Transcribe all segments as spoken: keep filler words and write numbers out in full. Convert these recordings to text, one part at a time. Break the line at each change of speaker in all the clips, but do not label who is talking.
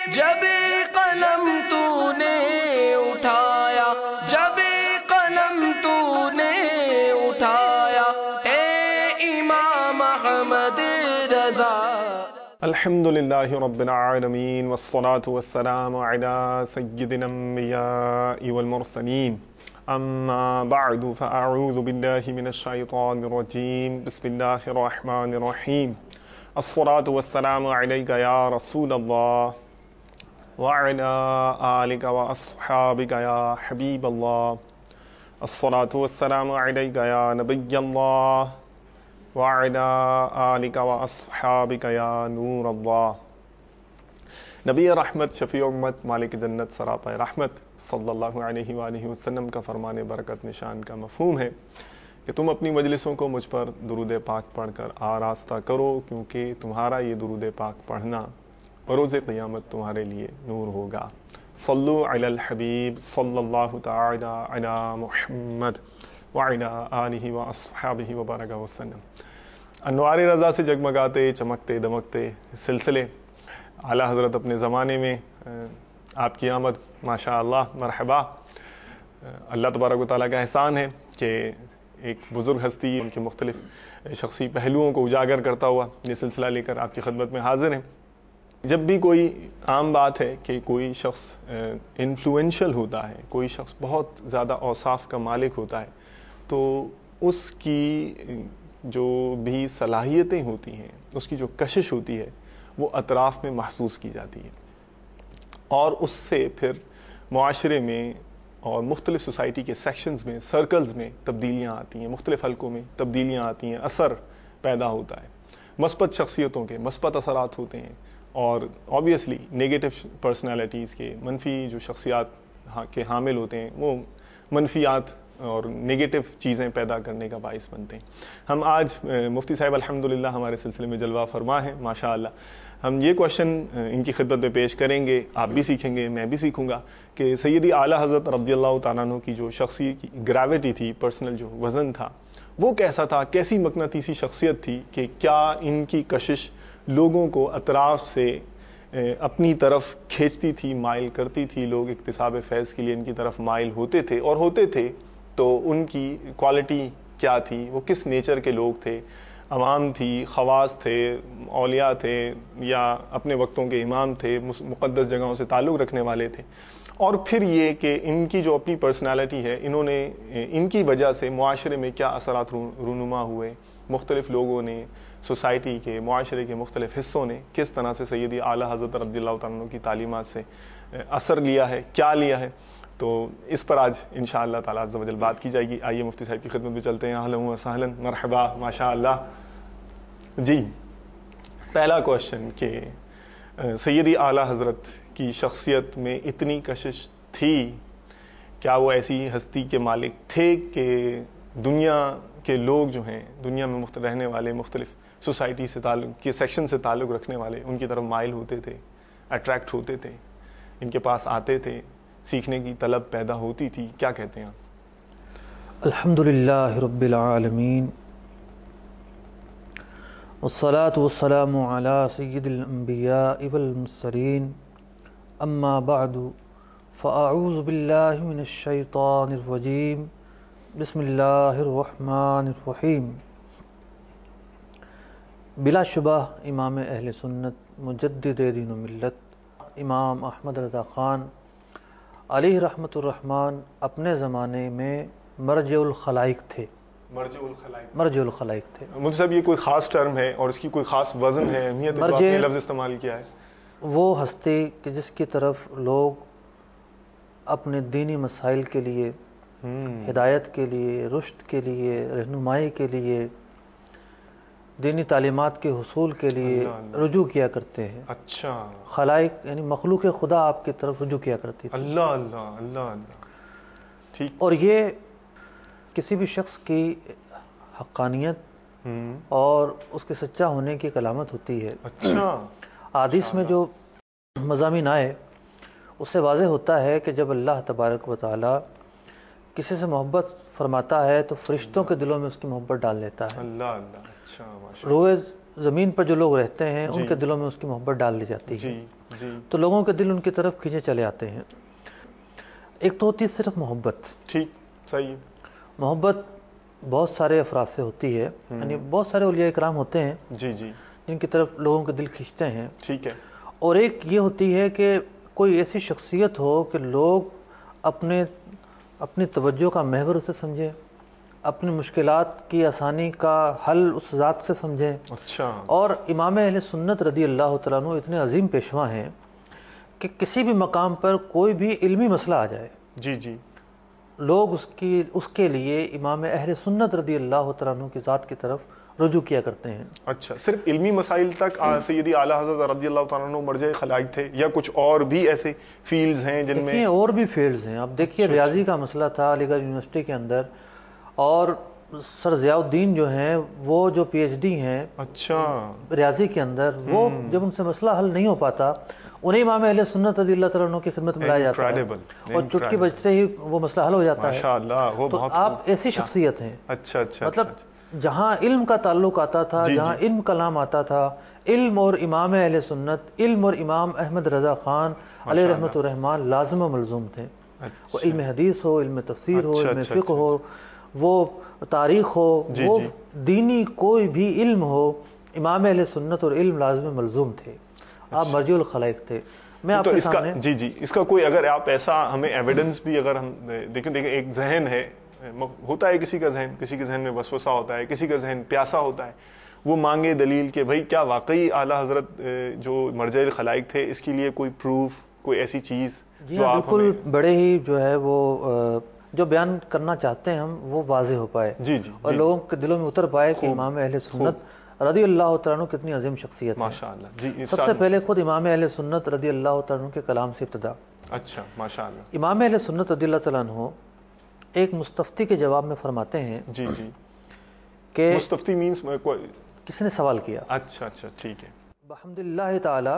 جب قلم تو نے اٹھایا، جب قلم تو نے اٹھایا، اے امام احمد رضا۔
الحمدللہ رب العالمین والصلاة والسلام علی سید الانبیاء والمرسلین، اما بعد فاعوذ باللہ من الشیطان الرجیم، بسم اللہ الرحمن الرحیم۔ الصلاة والسلام علیک یا رسول اللہ وعلی آلک واصحابک یا حبیب اللہ۔ الصلاة والسلام علیک یا نبی اللہ وعلی آلک واصحابک یا نور اللہ۔ نبی رحمت، شفیع امت، مالک جنت، سراپا رحمت صلی اللہ علیہ وآلہ وسلم کا فرمان برکت نشان کا مفہوم ہے کہ تم اپنی مجلسوں کو مجھ پر درود پاک پڑھ کر آراستہ کرو، کیونکہ تمہارا یہ درود پاک پڑھنا بروز قیامت تمہارے لیے نور ہوگا۔ صلو علی الحبیب صلی اللہ تعالی علی محمد وعلی آلہ واصحابہ وبارک وسلم۔ انوار رضا سے جگمگاتے چمکتے دمکتے سلسلے اعلیٰ حضرت اپنے زمانے میں، آپ کی آمد ماشاء اللہ مرحبا۔ اللہ تبارک و تعالیٰ کا احسان ہے کہ ایک بزرگ ہستی ان کے مختلف شخصی پہلوؤں کو اجاگر کرتا ہوا یہ سلسلہ لے کر آپ کی خدمت میں حاضر ہیں۔ جب بھی کوئی عام بات ہے کہ کوئی شخص انفلوئنشل ہوتا ہے، کوئی شخص بہت زیادہ اوصاف کا مالک ہوتا ہے، تو اس کی جو بھی صلاحیتیں ہوتی ہیں، اس کی جو کشش ہوتی ہے، وہ اطراف میں محسوس کی جاتی ہے، اور اس سے پھر معاشرے میں اور مختلف سوسائٹی کے سیکشنز میں، سرکلز میں تبدیلیاں آتی ہیں، مختلف حلقوں میں تبدیلیاں آتی ہیں، اثر پیدا ہوتا ہے، مثبت شخصیتوں کے مثبت اثرات ہوتے ہیں، اور آبویسلی نیگیٹو پرسنالٹیز کے، منفی جو شخصیات کے حامل ہوتے ہیں، وہ منفیات اور نیگیٹو چیزیں پیدا کرنے کا باعث بنتے ہیں۔ ہم آج مفتی صاحب الحمدللہ ہمارے سلسلے میں جلوہ فرما ہیں ماشاء اللہ۔ ہم یہ کوشچن ان کی خدمت میں پیش کریں گے، آپ بھی سیکھیں گے، میں بھی سیکھوں گا، کہ سیدی اعلیٰ حضرت رضی اللہ تعالیٰ عنہ کی جو شخصی گریوٹی تھی، پرسنل جو وزن تھا، وہ کیسا تھا، کیسی مقناطیسی شخصیت تھی، کہ کیا ان کی کشش لوگوں کو اطراف سے اپنی طرف کھینچتی تھی، مائل کرتی تھی، لوگ اکتساب فیض کے لیے ان کی طرف مائل ہوتے تھے، اور ہوتے تھے تو ان کی کوالٹی کیا تھی، وہ کس نیچر کے لوگ تھے، عوام تھی، خواص تھے، اولیاء تھے، یا اپنے وقتوں کے امام تھے، مقدس جگہوں سے تعلق رکھنے والے تھے، اور پھر یہ کہ ان کی جو اپنی پرسنالٹی ہے، انہوں نے ان کی وجہ سے معاشرے میں کیا اثرات رونما ہوئے، مختلف لوگوں نے، سوسائٹی کے، معاشرے کے مختلف حصوں نے کس طرح سے سیدی اعلیٰ حضرت رضی اللہ تعالیٰ عنہ کی تعلیمات سے اثر لیا ہے، کیا لیا ہے، تو اس پر آج انشاءاللہ تعالیٰ عز و جل بات کی جائے گی۔ آئیے مفتی صاحب کی خدمت میں چلتے ہیں۔ اہلا و سہلا، مرحبا، ماشاء اللہ۔ جی، پہلا کوشچن کہ سیدی اعلیٰ حضرت کی شخصیت میں اتنی کشش تھی، کیا وہ ایسی ہستی کے مالک تھے کہ دنیا کے لوگ جو ہیں، دنیا میں مختلف رہنے والے، مختلف سوسائٹی سے تعلق کے سیکشن سے تعلق رکھنے والے ان کی طرف مائل ہوتے تھے، اٹریکٹ ہوتے تھے، ان کے پاس آتے تھے، سیکھنے کی طلب پیدا ہوتی تھی؟ کیا کہتے ہیں آپ؟
الحمدللہ رب العالمین، والصلاة والسلام علی سید الانبیاء والمرسلین، اما بعد فاعوذ باللہ من الشیطان الرجیم، بسم اللہ الرحمن الرحیم۔ بلا شبہ امام اہل سنت، مجدد دین و ملت، امام احمد رضا خان علیہ رحمۃ الرحمن اپنے زمانے میں مرجع الخلائق تھے۔
مرجع الخلائق
مرجع الخلائق تھے۔
مجھے صاحب یہ کوئی خاص ٹرم ہے اور اس کی کوئی خاص وزن ہے، اہمیت ہے، جو آپ نے لفظ استعمال کیا ہے؟
وہ ہستی کہ جس کی طرف لوگ اپنے دینی مسائل کے لیے، ہدایت کے لیے، رشد کے لیے، رہنمائی کے لیے، دینی تعلیمات کے حصول کے لیے رجوع کیا کرتے ہیں۔
اچھا،
خلائق یعنی مخلوق خدا آپ کی طرف رجوع کیا کرتی تھی۔
اللہ اللہ اللہ اللہ، ٹھیک۔
اور یہ کسی بھی شخص کی حقانیت اور اس کے سچا ہونے کی ایک علامت ہوتی ہے۔
اچھا،
حدیث میں جو مضامین آئے اس سے واضح ہوتا ہے کہ جب اللہ تبارک و تعالی کسی سے محبت فرماتا ہے تو فرشتوں کے دلوں میں اس کی محبت ڈال دیتا ہے۔
اللہ اللہ، اچھا، ماشاء
روح زمین پر جو لوگ رہتے ہیں ان کے دلوں میں اس کی محبت ڈال دی جاتی ہے
جی جی
تو لوگوں کے دل ان کی طرف کھینچے چلے آتے ہیں. ایک تو ہوتی ہے صرف محبت.
ٹھیک صحیح.
محبت بہت سارے افراد سے ہوتی ہے, یعنی بہت سارے اولیاء اکرام ہوتے ہیں
جی جی
جن کی طرف لوگوں کے دل کھینچتے ہیں.
ٹھیک ہے.
اور ایک یہ ہوتی ہے کہ کوئی ایسی شخصیت ہو کہ لوگ اپنے اپنی توجہ کا محور اسے سمجھیں, اپنی مشکلات کی آسانی کا حل اس ذات سے سمجھیں.
اچھا.
اور امام اہل سنت رضی اللہ تعالیٰ عنہ اتنے عظیم پیشوا ہیں کہ کسی بھی مقام پر کوئی بھی علمی مسئلہ آ جائے
جی جی
لوگ اس کی اس کے لیے امام اہل سنت رضی اللہ تعالیٰ عنہ کی ذات کی طرف رجوع کیا کرتے ہیں.
اچھا, صرف علمی مسائل تک سیدی اعلیٰ حضرت رضی اللہ تعالیٰ عنہ مرجع خلائق تھے یا کچھ اور بھی ایسے فیلڈز ہیں جن میں؟
اور بھی فیلڈز ہیں. اب دیکھیے ریاضی کا مسئلہ تھا علی گڑھ یونیورسٹی کے اندر, اور سر ضیاء الدین جو ہیں وہ جو پی ایچ ڈی ہیں
اچھا
ریاضی کے اندر, وہ جب ان سے مسئلہ حل نہیں ہو پاتا انہیں امام اہل سنت رضی اللہ تعالیٰ عنہ کی خدمت میں لایا جاتا ہے اور چٹکی بجتے ہی وہ مسئلہ حل ہو جاتا ہے.
ماشاءاللہ, وہ
تو
بہت
آپ ایسی شخصیت ہیں.
اچھا اچھا.
مطلب جہاں علم کا تعلق آتا تھا, جہاں علم کا نام آتا تھا, علم اور امام اہل سنت, علم اور امام احمد رضا خان علیہ رحمۃ الرحمٰن لازم و ملزوم تھے. وہ علم حدیث ہو, علم تفسیر ہو, علم فقہ ہو, وہ تاریخ ہو, وہ دینی کوئی بھی علم ہو, امام اہل سنت اور علم لازم و ملزوم تھے. آپ مرجع الخلائق تھے. میں آپ کے سامنے
جی جی اس کا کوئی اگر آپ ایسا ہمیں ایویڈنس بھی اگر ہم دیکھیں دیکھیں ایک ذہن ہے, ہوتا ہے کسی کا ذہن, کسی کے ذہن میں وسوسہ ہوتا ہے, کسی کا ذہن پیاسا ہوتا ہے, وہ مانگے دلیل کہ بھائی کیا واقعی اعلیٰ حضرت جو مرجع الخلائق تھے, اس کے لیے کوئی پروف, کوئی ایسی چیز جو آپ
بالکل بڑے ہی جو ہے وہ جو بیان کرنا چاہتے ہیں ہم وہ واضح ہو پائے
جی جی
اور لوگوں کے دلوں میں اتر پائے کہ امام اہل سنت رضی اللہ تعالیٰ عنہ کتنی عظیم شخصیت ہے.
ماشاءاللہ. جی
سب سے پہلے خود امام اہل سنت رضی اللہ تعالیٰ عنہ کے کلام سے ابتدا.
اچھا ماشاءاللہ.
امام اہل سنت رضی اللہ تعالیٰ عنہ ایک مستفتی کے جواب میں فرماتے ہیں
جی جی
کہ
مستفتی مینس
کس نے سوال کیا.
اچھا اچھا ٹھیک ہے.
بحمد اللہ تعالی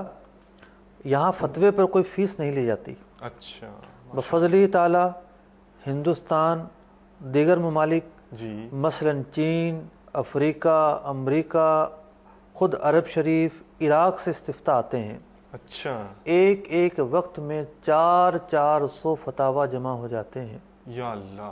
یہاں فتوے پر کوئی فیس نہیں لی جاتی.
اچھا.
بفضل تعالی ہندوستان, دیگر ممالک
جی
مثلا چین, افریقہ, امریکہ, خود عرب شریف, عراق سے استفتاء آتے ہیں.
اچھا.
ایک ایک وقت میں چار چار سو فتاوا جمع ہو جاتے ہیں.
یا اللہ.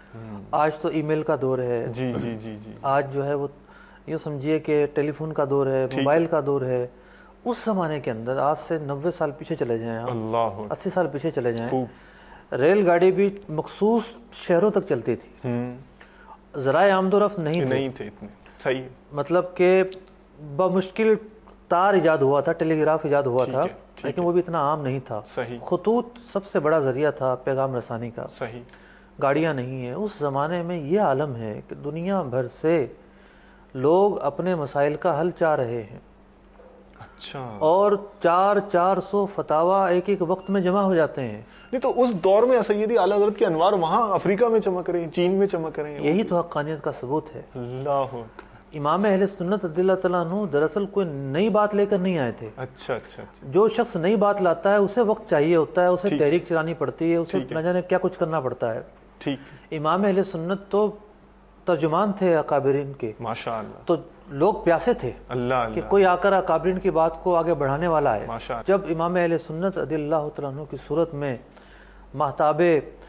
آج تو ای میل کا دور ہے.
جی جی جی جی
آج جو ہے وہ یہ سمجھیے کہ ٹیلی فون کا دور ہے, موبائل کا دور ہے. اس زمانے کے اندر آج سے نوے سال پیچھے چلے جائیں آپ,
اللہ,
اسی سال پیچھے چلے جائیں, ریل گاڑی بھی مخصوص شہروں تک چلتی تھی, ذرائع آمد و رفت نہیں
نہیں تھے اتنے. صحیح.
مطلب کہ بمشکل تار ایجاد ہوا تھا, ٹیلی گراف ایجاد ہوا تھا, لیکن وہ بھی اتنا عام نہیں تھا.
صحیح.
خطوط سب سے بڑا ذریعہ تھا پیغام رسانی کا.
صحیح.
گاڑیاں نہیں ہیں. اس زمانے میں یہ عالم ہے کہ دنیا بھر سے لوگ اپنے مسائل کا حل چاہ رہے ہیں.
اچھا.
اور چار چار سو فتاوا ایک ایک وقت میں جمع ہو جاتے ہیں.
نہیں تو اس دور میں سیدی اعلیٰ حضرت کے انوار وہاں افریقہ میں چمک رہے ہیں, چین میں چمک رہے ہیں.
یہی تو حقانیت کا ثبوت ہے.
اللہ.
امام اہل سنت رضی اللہ تعالیٰ عنہ دراصل کوئی نئی بات لے کر نہیں آئے تھے.
اچھا اچھا اچھا.
جو شخص نئی بات لاتا ہے اسے وقت چاہیے ہوتا ہے, اسے تحریک چلانی پڑتی ہے, اسے نہ جانے کیا کچھ کرنا پڑتا ہے.
ٹھیک.
امام اہل سنت تو ترجمان تھے اکابرین کے.
ماشاءاللہ.
تو لوگ پیاسے تھے
اللہ
کہ کوئی آ کر اکابرین کی بات کو آگے بڑھانے والا ہے.
ماشاءاللہ.
جب امام اہل سنت رضی اللہ تعالیٰ عنہ کی صورت میں مہتاب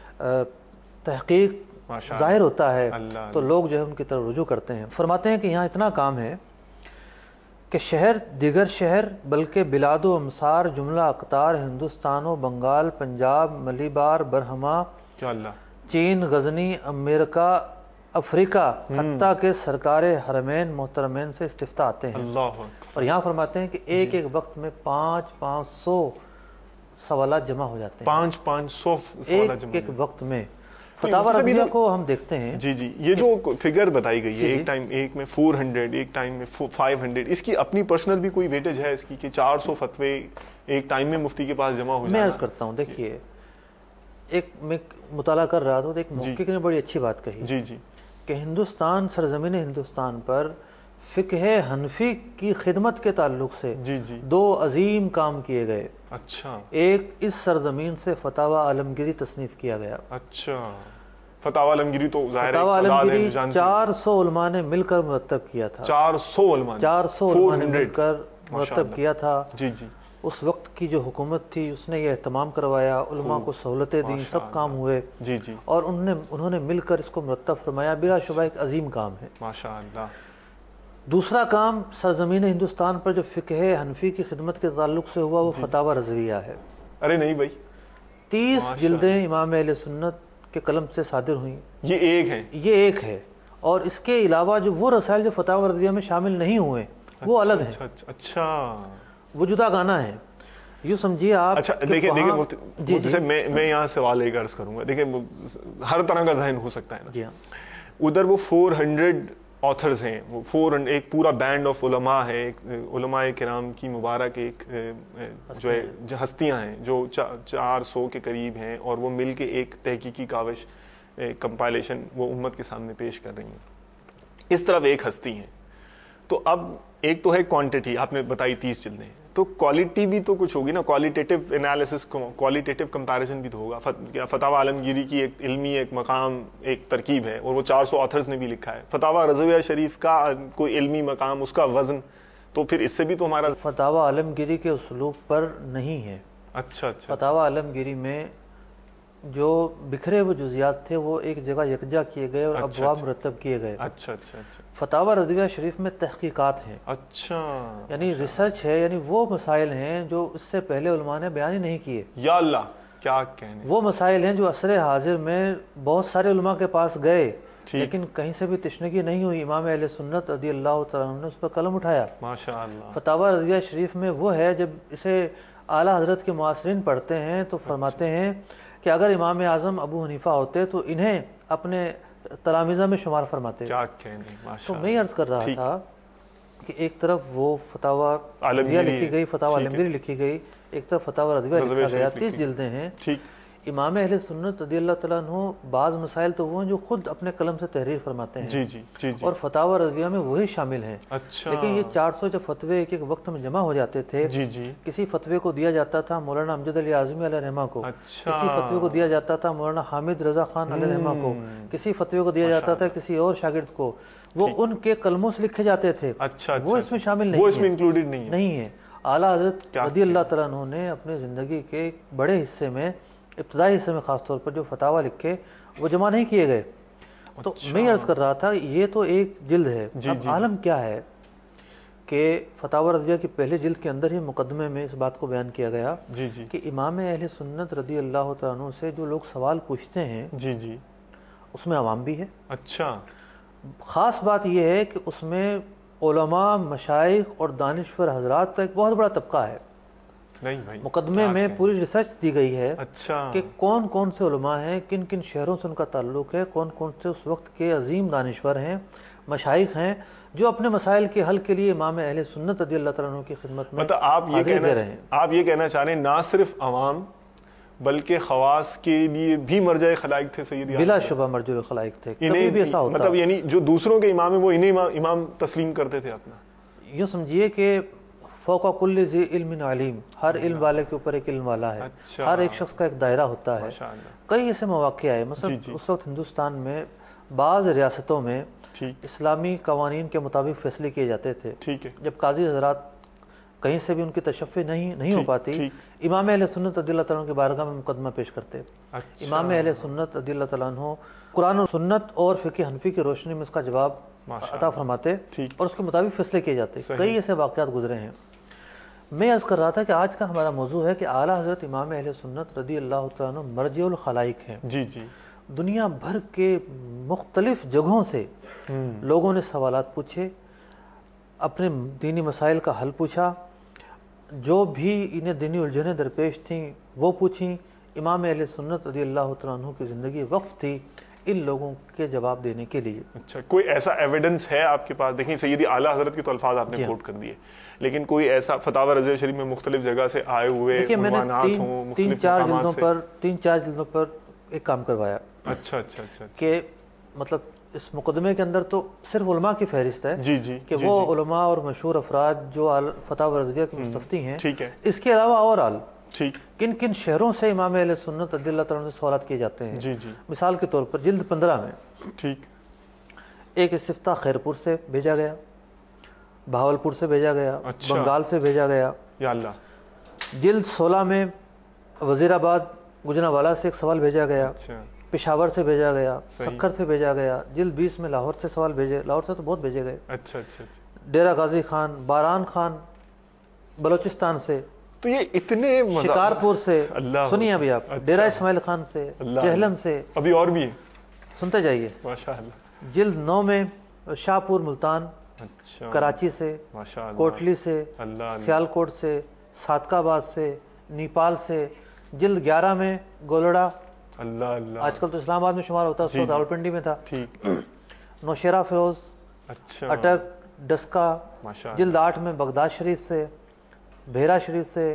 تحقیق ظاہر ہوتا ہے تو لوگ جو ہے ان کی طرف رجوع کرتے ہیں. فرماتے ہیں کہ یہاں اتنا کام ہے کہ شہر دیگر شہر بلکہ بلاد و امصار جملہ اقطار ہندوستان و بنگال, پنجاب, ملیبار, برہما, چین, غزنی, امریکہ, افریقہ, حتیٰ کہ سرکار حرمین محترمین سے استفتاء آتے ہیں.
اللہ. اور
یہاں فرماتے ہیں کہ ایک ایک وقت میں پانچ پانچ سو سوالات جمع ہو جاتے ہیں.
پانچ پانچ سو سوالات جمع
ایک ایک وقت میں. فتاوا رضیہ کو ہم دیکھتے ہیں.
جی جی یہ جو فگر بتائی گئی ہے, ایک ٹائم ایک میں فور ہنڈریڈ, ایک ٹائم میں فائیو ہنڈریڈ, اس کی اپنی پرسنل بھی کوئی ویٹیج ہے اس کی کہ چار سو فتوے ایک ٹائم میں مفتی کے پاس جمع ہو جانا؟
میں عرض کرتا ہوں, دیکھیے ایک میں مطالعہ کر رہا تھا تو ایک محقق نے بڑی اچھی بات کہی
جی جی
کہ ہندوستان, سرزمین ہندوستان پر فقہ حنفی کی خدمت کے تعلق سے
جی جی
دو عظیم کام کیے گئے.
اچھا.
ایک اس سرزمین سے فتاوا عالمگیری تصنیف کیا گیا.
اچھا. فتاوی عالمگیری تو ظاہر ہے
فتاوی
تعداد ہے
عالمگیری
جو جانتے ہیں.
چار سو علماء نے مل کر مرتب کیا تھا.
چار سو علماء
چار سو علماء نے مل کر
ماشاء
مرتب
اللہ.
کیا تھا.
جی جی.
اس وقت کی جو حکومت تھی اس نے یہ اہتمام کروایا, علماء کو سہولتیں دیں, سب کام ہوئے.
جی جی.
اور انہوں نے انہوں نے مل کر اس کو مرتب فرمایا. بلا شبہ ایک عظیم کام ہے.
ماشاء اللہ.
دوسرا کام سرزمین ہندوستان پر جو فقہ حنفی کی خدمت کے تعلق سے ہوا وہ فتاوی رضویہ ہے.
ارے نہیں بھائی,
تیس جلدیں امام اہل سنت کے قلم سے صادر ہوئیں.
یہ ایک ہے
یہ ایک ہے. اور اس کے علاوہ جو وہ رسائل جو فتاوی رضویہ میں شامل نہیں ہوئے وہ الگ ہیں.
اچھا,
وہ جدا گانا ہے. یوں سمجھیے آپ.
اچھا دیکھیں دیکھیں مفتی صاحب, میں میں یہاں سوال ایک عرض کروں گا. دیکھیں ہر طرح کا ذہن ہو سکتا ہے نا.
جی ہاں.
ادھر وہ فور ہنڈریڈ آتھرز ہیں, وہ فور ایک پورا بینڈ آف علماء ہے, علماء کرام کی مبارک ایک جو ہے ہستیاں ہیں جو چار سو کے قریب ہیں, اور وہ مل کے ایک تحقیقی کاوش کمپائلیشن وہ امت کے سامنے پیش کر رہی ہیں. اس طرف ایک ہستی ہیں. تو اب ایک تو ہے کوانٹٹی, آپ نے بتائی تیس جلدیں, تو کوالٹی بھی تو کچھ ہوگی نا, کوالٹیٹیو انالیسس, کوالٹیٹیو کمپیریزن بھی تو ہوگا. فتاوی عالمگیری کی ایک علمی ایک مقام ایک ترکیب ہے, اور وہ چار سو آتھرز نے بھی لکھا ہے. فتاوی رضویہ شریف کا کوئی علمی مقام, اس کا وزن, تو پھر اس سے بھی تو ہمارا
فتاوی عالمگیری کے اسلوب پر نہیں ہے.
اچھا اچھا.
فتاوی عالمگیری میں جو بکھرے ہوئے جزیات تھے وہ ایک جگہ یکجا کیے گئے اور ابواب مرتب کیے گئے.
اچھا اچھا اچھا.
فتاوی رضویہ شریف میں تحقیقات ہیں.
اچھا.
یعنی ریسرچ ہے, یعنی وہ مسائل ہیں جو اس سے پہلے علماء نے بیان ہی نہیں کیے.
یا اللہ, کیا کہنے.
وہ مسائل ہیں جو عصر حاضر میں بہت سارے علماء کے پاس گئے لیکن کہیں سے بھی تشنگی نہیں ہوئی. امام اہل سنت رضی اللہ تعالیٰ عنہ نے اس پر قلم اٹھایا.
ماشاء اللہ.
فتاوی رضویہ شریف میں وہ ہے, جب اسے اعلیٰ حضرت کے معاصرین پڑھتے ہیں تو فرماتے ہیں کہ اگر امام اعظم ابو حنیفہ ہوتے تو انہیں اپنے تلامذہ میں شمار فرماتے.
کیا کہنے.
تو میں عرض کر رہا تھا کہ ایک طرف وہ فتاوی عالمگیری لکھی گئی, فتاوی عالمگیری لکھی گئی, ایک طرف فتاوی رضویہ لکھا گیا, تیس جلدیں ہیں. امام اہل سنت رضی اللہ تعالیٰ عنہ بعض مسائل تو وہ ہیں جو خود اپنے قلم سے تحریر فرماتے ہیں,
جی جی جی جی,
اور فتاوی رضویہ میں وہی شامل ہیں.
اچھا.
لیکن یہ چار سو جو فتوے ایک ایک وقت میں جمع ہو جاتے تھے,
جی جی,
کسی فتوے کو دیا جاتا تھا مولانا امجد علی اعظمی علیہ رحمہ کو, کسی فتوے کو دیا جاتا تھا مولانا حامد رضا خان علیہ رحمہ کو, کسی فتوے کو دیا جاتا تھا کسی اور شاگرد کو. وہ ان کے قلموں سے لکھے جاتے تھے.
اچھا.
وہ اس میں شامل نہیں,
وہ اس میں انکلوڈڈ نہیں ہے.
نہیں ہے. اعلیٰ حضرت رضی اللہ تعالیٰ عنہ نے اپنے زندگی کے بڑے حصے میں, ابتدائی حصے میں خاص طور پر جو فتاوی لکھے وہ جمع نہیں کیے گئے. تو میں عرض کر رہا تھا یہ تو ایک جلد ہے. اب عالم کیا ہے کہ فتاوی رضویہ کی پہلے جلد کے اندر ہی مقدمے میں اس بات کو بیان کیا گیا
جی جی,
کہ امام اہل سنت رضی اللہ تعالیٰ عنہ سے جو لوگ سوال پوچھتے ہیں
جی جی,
اس میں عوام بھی ہے.
اچھا.
خاص بات یہ ہے کہ اس میں علماء, مشائخ اور دانشور حضرات کا ایک بہت بڑا طبقہ ہے.
نہیں بھائی,
مقدمے میں پوری ریسرچ دی گئی ہے
اچھا,
کہ کون کون سے علماء ہیں, کن کن شہروں سے ان کا تعلق ہے, کون کون سے اس وقت کے عظیم دانشور ہیں, مشائخ ہیں, جو اپنے مسائل کے حل کے لیے امام اہل سنت رضی اللہ تعالیٰ عنہ کی خدمت میں
مطلب آپ یہ کہنا آپ یہ کہنا چاہ رہے ہیں نہ صرف عوام بلکہ خواص کے لیے بھی مرجع خلائق تھے سیدی.
بلا شبہ مرجع خلائق تھے. کبھی بھی ایسا ہوتا,
مطلب یعنی جو دوسروں کے امام ہیں وہ انہیں امام تسلیم کرتے تھے اپنا.
یوں سمجھیے کہ فوق کل ذی علم علیم, ہر علم والے کے اوپر ایک علم والا ہے. ہر ایک شخص کا ایک دائرہ ہوتا ہے. کئی ایسے مواقع آئے, مثلا اس وقت ہندوستان میں بعض ریاستوں میں اسلامی قوانین کے مطابق فیصلے کیے جاتے تھے. جب قاضی حضرات کہیں سے بھی ان کی تشفی نہیں نہیں ہو پاتی, امام اہل سنت رضی اللہ تعالیٰ عنہ کے بارگاہ میں مقدمہ پیش کرتے. امام اہل سنت رضی اللہ تعالیٰ عنہ قرآن و سنت اور فقہ حنفی کی روشنی میں اس کا جواب عطا فرماتے اور اس کے مطابق فیصلے کیے جاتے. کئی ایسے واقعات گزرے ہیں. میں عرض کر رہا تھا کہ آج کا ہمارا موضوع ہے کہ اعلیٰ حضرت امام اہل سنت رضی اللہ تعالیٰ عنہ مرجع الخلائق ہیں.
جی جی,
دنیا بھر کے مختلف جگہوں سے لوگوں نے سوالات پوچھے, اپنے دینی مسائل کا حل پوچھا, جو بھی انہیں دینی الجھنیں درپیش تھیں وہ پوچھیں. امام اہل سنت رضی اللہ تعالیٰ عنہ کی زندگی وقف تھی ان لوگوں کے جواب دینے کے لیے.
اچھا, کوئی ایسا ایویڈنس ہے آپ کے پاس؟ دیکھیں سیدی اعلیٰ حضرت کے تو الفاظ آپ نے کوٹ کر دیے, لیکن کوئی ایسا فتاوی رضویہ شریف میں مختلف جگہ سے آئے ہوئے عنوانات ہوں
تین چار جلدوں پر تین چار جلدوں پر ایک کام کروایا.
اچھا اچھا اچھا,
کہ مطلب اس مقدمے کے اندر تو صرف علماء کی فہرست ہے
جی جی
کہ وہ علماء اور مشہور افراد جو فتاوی رضویہ کے مستفتی ہیں,
ٹھیک ہے,
اس کے علاوہ اور آل
ٹھیک.
کن کن شہروں سے امام اہل سنت رضی اللہ تعالیٰ عنہ سے سوالات کیے جاتے ہیں.
جی جی.
مثال کے طور پر جلد پندرہ میں
ٹھیک.
ایک استفتاء خیرپور سے بھیجا گیا، بہاولپور سے بھیجا گیا،
اچھا.
بنگال سے بھیجا گیا.
یا اللہ.
جلد سولہ میں وزیر آباد گجرانوالہ سے ایک سوال بھیجا گیا،
اچھا.
پشاور سے بھیجا گیا،
صحیح.
سکھر سے بھیجا گیا. جلد بیس میں لاہور سے سوال بھیجے، لاہور سے تو بہت بھیجے گئے.
اچھا اچھا اچھا.
ڈیرہ غازی خان، باران خان بلوچستان سے،
تو یہ اتنے مزہ.
شکارپور سے،
اللہ.
سنیے ابھی آپ،
اچھا.
ڈیرہ اسماعیل خان سے،
اللہ.
جہلم سے،
ابھی اور بھی ہے.
سنتے جائیے.
ماشاء اللہ.
جلد نو میں شاہ پور ملتان،
اچھا.
کراچی سے،
ماشاء اللہ.
کوٹلی سے،
اللہ اللہ.
سیالکوٹ سے، صادق آباد سے، نیپال سے. جلد گیارہ میں گولڑا،
اللہ اللہ.
آج کل تو اسلام آباد میں شمار ہوتا ہے، اس
جی
وقت
جی.
راولپنڈی میں تھا.
ٹھیک.
نوشیرہ فیروز،
اچھا.
اٹک، ڈسکا.
ماشاء اللہ.
جلد آٹھ میں بغداد شریف سے، بھیرا شریف سے،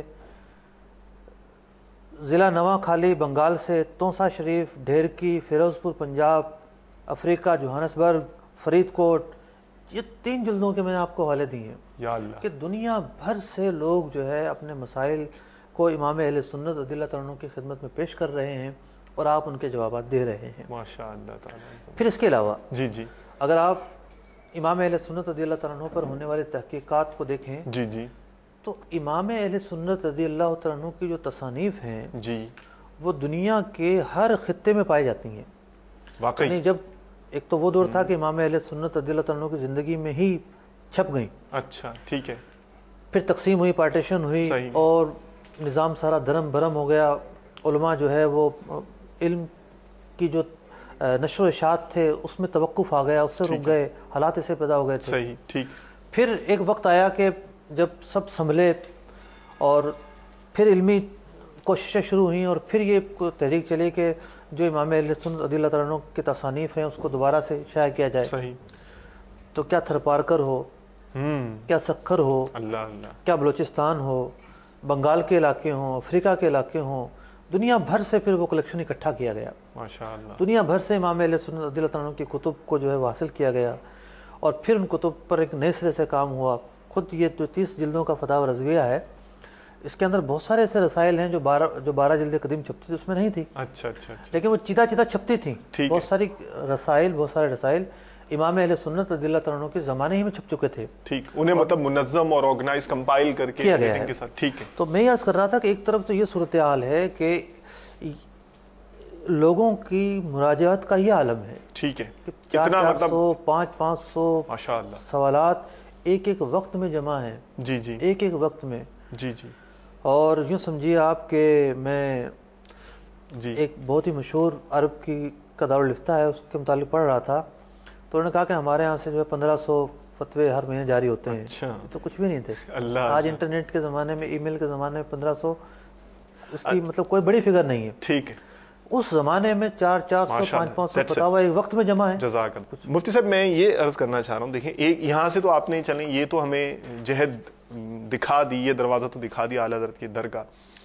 ضلع نواں کھالی بنگال سے، تونسا شریف، ڈھیرکی، فیروز پور پنجاب، افریقہ جوہانسبرگ، فرید کوٹ. یہ تین جلدوں کے میں نے آپ کو حوالے دیے ہیں
یا اللہ.
کہ دنیا بھر سے لوگ جو ہے اپنے مسائل کو امام اہل سنت رضی اللہ تعالیٰ عنہ کی خدمت میں پیش کر رہے ہیں اور آپ ان کے جوابات دے رہے ہیں.
ماشاء اللہ تعالیٰ.
پھر اس کے علاوہ
جی جی.
اگر آپ امام اہل سنت رضی اللہ تعالیٰ عنہ پر ہونے والی تحقیقات کو دیکھیں
جی جی.
تو امام اہل سنت رضی اللہ تعالیٰ عنہ کی جو تصانیف ہیں
جی.
وہ دنیا کے ہر خطے میں پائی جاتی ہیں.
واقعی.
یعنی جب ایک تو وہ دور تھا کہ امام اہل سنت رضی اللہ تعالیٰ عنہ کی زندگی میں ہی چھپ گئیں،
اچھا. ٹھیک ہے.
پھر تقسیم ہوئی، پارٹیشن ہوئی،
صحیح.
اور نظام سارا دھرم بھرم ہو گیا. علماء جو ہے وہ علم کی جو نشر و اشاعت تھے اس میں توقف آ گیا، اس سے رک گئے، حالات اسے پیدا ہو گئے تھے.
صحیح. ٹھیک.
پھر ایک وقت آیا کہ جب سب سنبھلے اور پھر علمی کوششیں شروع ہوئیں اور پھر یہ تحریک چلی کہ جو امام اہل سنت رضی اللہ تعالیٰ عنہ کی تصانیف ہیں اس کو دوبارہ سے شائع کیا جائے.
صحیح.
تو کیا تھرپارکر ہو،
ہوں.
کیا سکھر ہو،
اللہ اللہ.
کیا بلوچستان ہو، بنگال کے علاقے ہوں، افریقہ کے علاقے ہوں، دنیا بھر سے پھر وہ کلیکشن اکٹھا کیا گیا.
ماشاء اللہ.
دنیا بھر سے امام اہل سنت رضی اللہ تعالیٰ عنہ کی کتب کو جو ہے وہ حاصل کیا گیا اور پھر ان کتب پر ایک نئے سرے سے کام ہوا. خود یہ جو تیس جلدوں کا فتاوی رضویہ ہے، اس کے اندر بہت سارے ایسے رسائل ہیں جو بارہ جو بارہ جلدیں قدیم چھپتی تھی اس میں نہیں تھی،
اچھا اچھا اچھا.
لیکن وہ چیدہ چیدہ چھپتی تھیں.
ٹھیک
بہت
ہے.
ساری رسائل بہت سارے رسائل امام اہل سنت رضی اللہ تعالیٰ عنہ کے زمانے ہی میں چھپ چکے تھے.
ٹھیک. انہیں مطلب منظم اور آرگنائز کمپائل کر کے
کیا گیا
editing
ہے.
کے ساتھ. ٹھیک ہے.
تو میں یہ عرض کر رہا تھا کہ ایک طرف تو یہ صورتحال ہے کہ لوگوں کی مراجعات کا یہ عالم ہے.
ٹھیک ہے.
چار
اتنا
چار
مطلب.
سو پانچ پانچ سو
ماشاء اللہ.
سوالات ایک ایک وقت میں جمع ہیں.
جی جی.
ایک ایک وقت میں.
جی جی.
اور یوں سمجھیے آپ کہ میں
جی.
ایک بہت ہی مشہور عرب کی کا دارالفتہ ہے اس کے متعلق پڑھ رہا تھا، تو انہوں نے کہا کہ ہمارے ہاں سے جو ہے پندرہ سو فتوے ہر مہینے جاری ہوتے ہیں.
اچھا.
تو کچھ بھی نہیں تھے.
اللہ.
آج انٹرنیٹ کے زمانے میں، ای میل کے زمانے میں پندرہ سو اس کی مطلب کوئی بڑی فگر نہیں ہے.
ٹھیک ہے.
اس زمانے میں چار چار سو پانچ پانچ سو فتاوی ایک وقت میں جمع ہے.
جزاک اللہ. مفتی صاحب میں یہ عرض کرنا چاہ رہا ہوں، دیکھیں ایک یہاں سے تو آپ نے چلیں یہ تو ہمیں جہد دکھا دی، یہ دروازہ تو دکھا دیا اعلیٰ حضرت کے در کا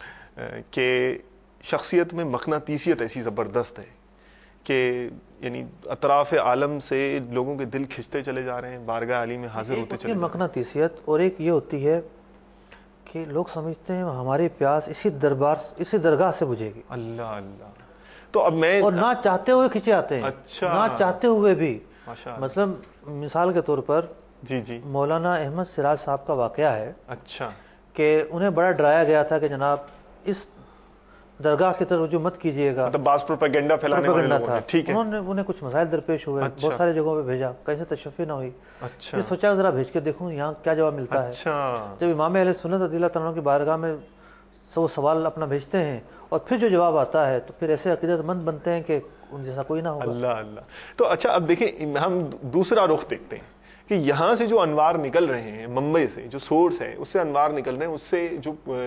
کہ شخصیت میں مقناطیسیت ایسی زبردست ہے کہ یعنی اطراف عالم سے لوگوں کے دل کھنچتے چلے جا رہے ہیں، بارگاہ علی میں حاضر ہوتے چلے جا رہے ہیں.
مقناطیسیت اور ایک یہ ہوتی ہے کہ لوگ سمجھتے ہیں ہماری پیاس اسی دربار اسی درگاہ سے بجھے گی.
اللہ اللہ. تو اب میں
اور نہ چاہتے ہوئے کھنچے آتے ہیں.
اچھا.
نہ چاہتے ہوئے بھی.
ماشاء اللہ.
مطلب مثال کے طور پر
جی جی.
مولانا احمد سراج صاحب کا واقعہ ہے
اچھا.
کہ انہیں بڑا ڈرایا گیا تھا کہ جناب اس درگاہ کی طرف رجوع مت کیجیے گا.
مطلب بعض پروپیگنڈا پھیلانے والے لوگ
تھا.
ٹھیک ہے.
انہوں نے انہیں کچھ مسائل درپیش ہوئے، بہت سارے جگہوں پہ بھیجا، کہیں سے تشفی نہ ہوئی.
اچھا.
پھر سوچا ذرا بھیج کے دیکھوں یہاں کیا جواب ملتا ہے.
اچھا.
جب امام اہل سنت رضی اللہ تعالیٰ عنہ کی بارگاہ میں وہ سوال اپنا بھیجتے ہیں اور پھر جو جواب آتا ہے تو پھر ایسے عقیدت مند بنتے ہیں کہ ان جیسا کوئی نہ ہوگا.
اللہ اللہ. تو اچھا اب دیکھیں ہم دوسرا رخ دیکھتے ہیں کہ یہاں سے جو انوار نکل رہے ہیں، منبع سے جو سورس ہے اس سے انوار نکل رہے ہیں، اس سے جو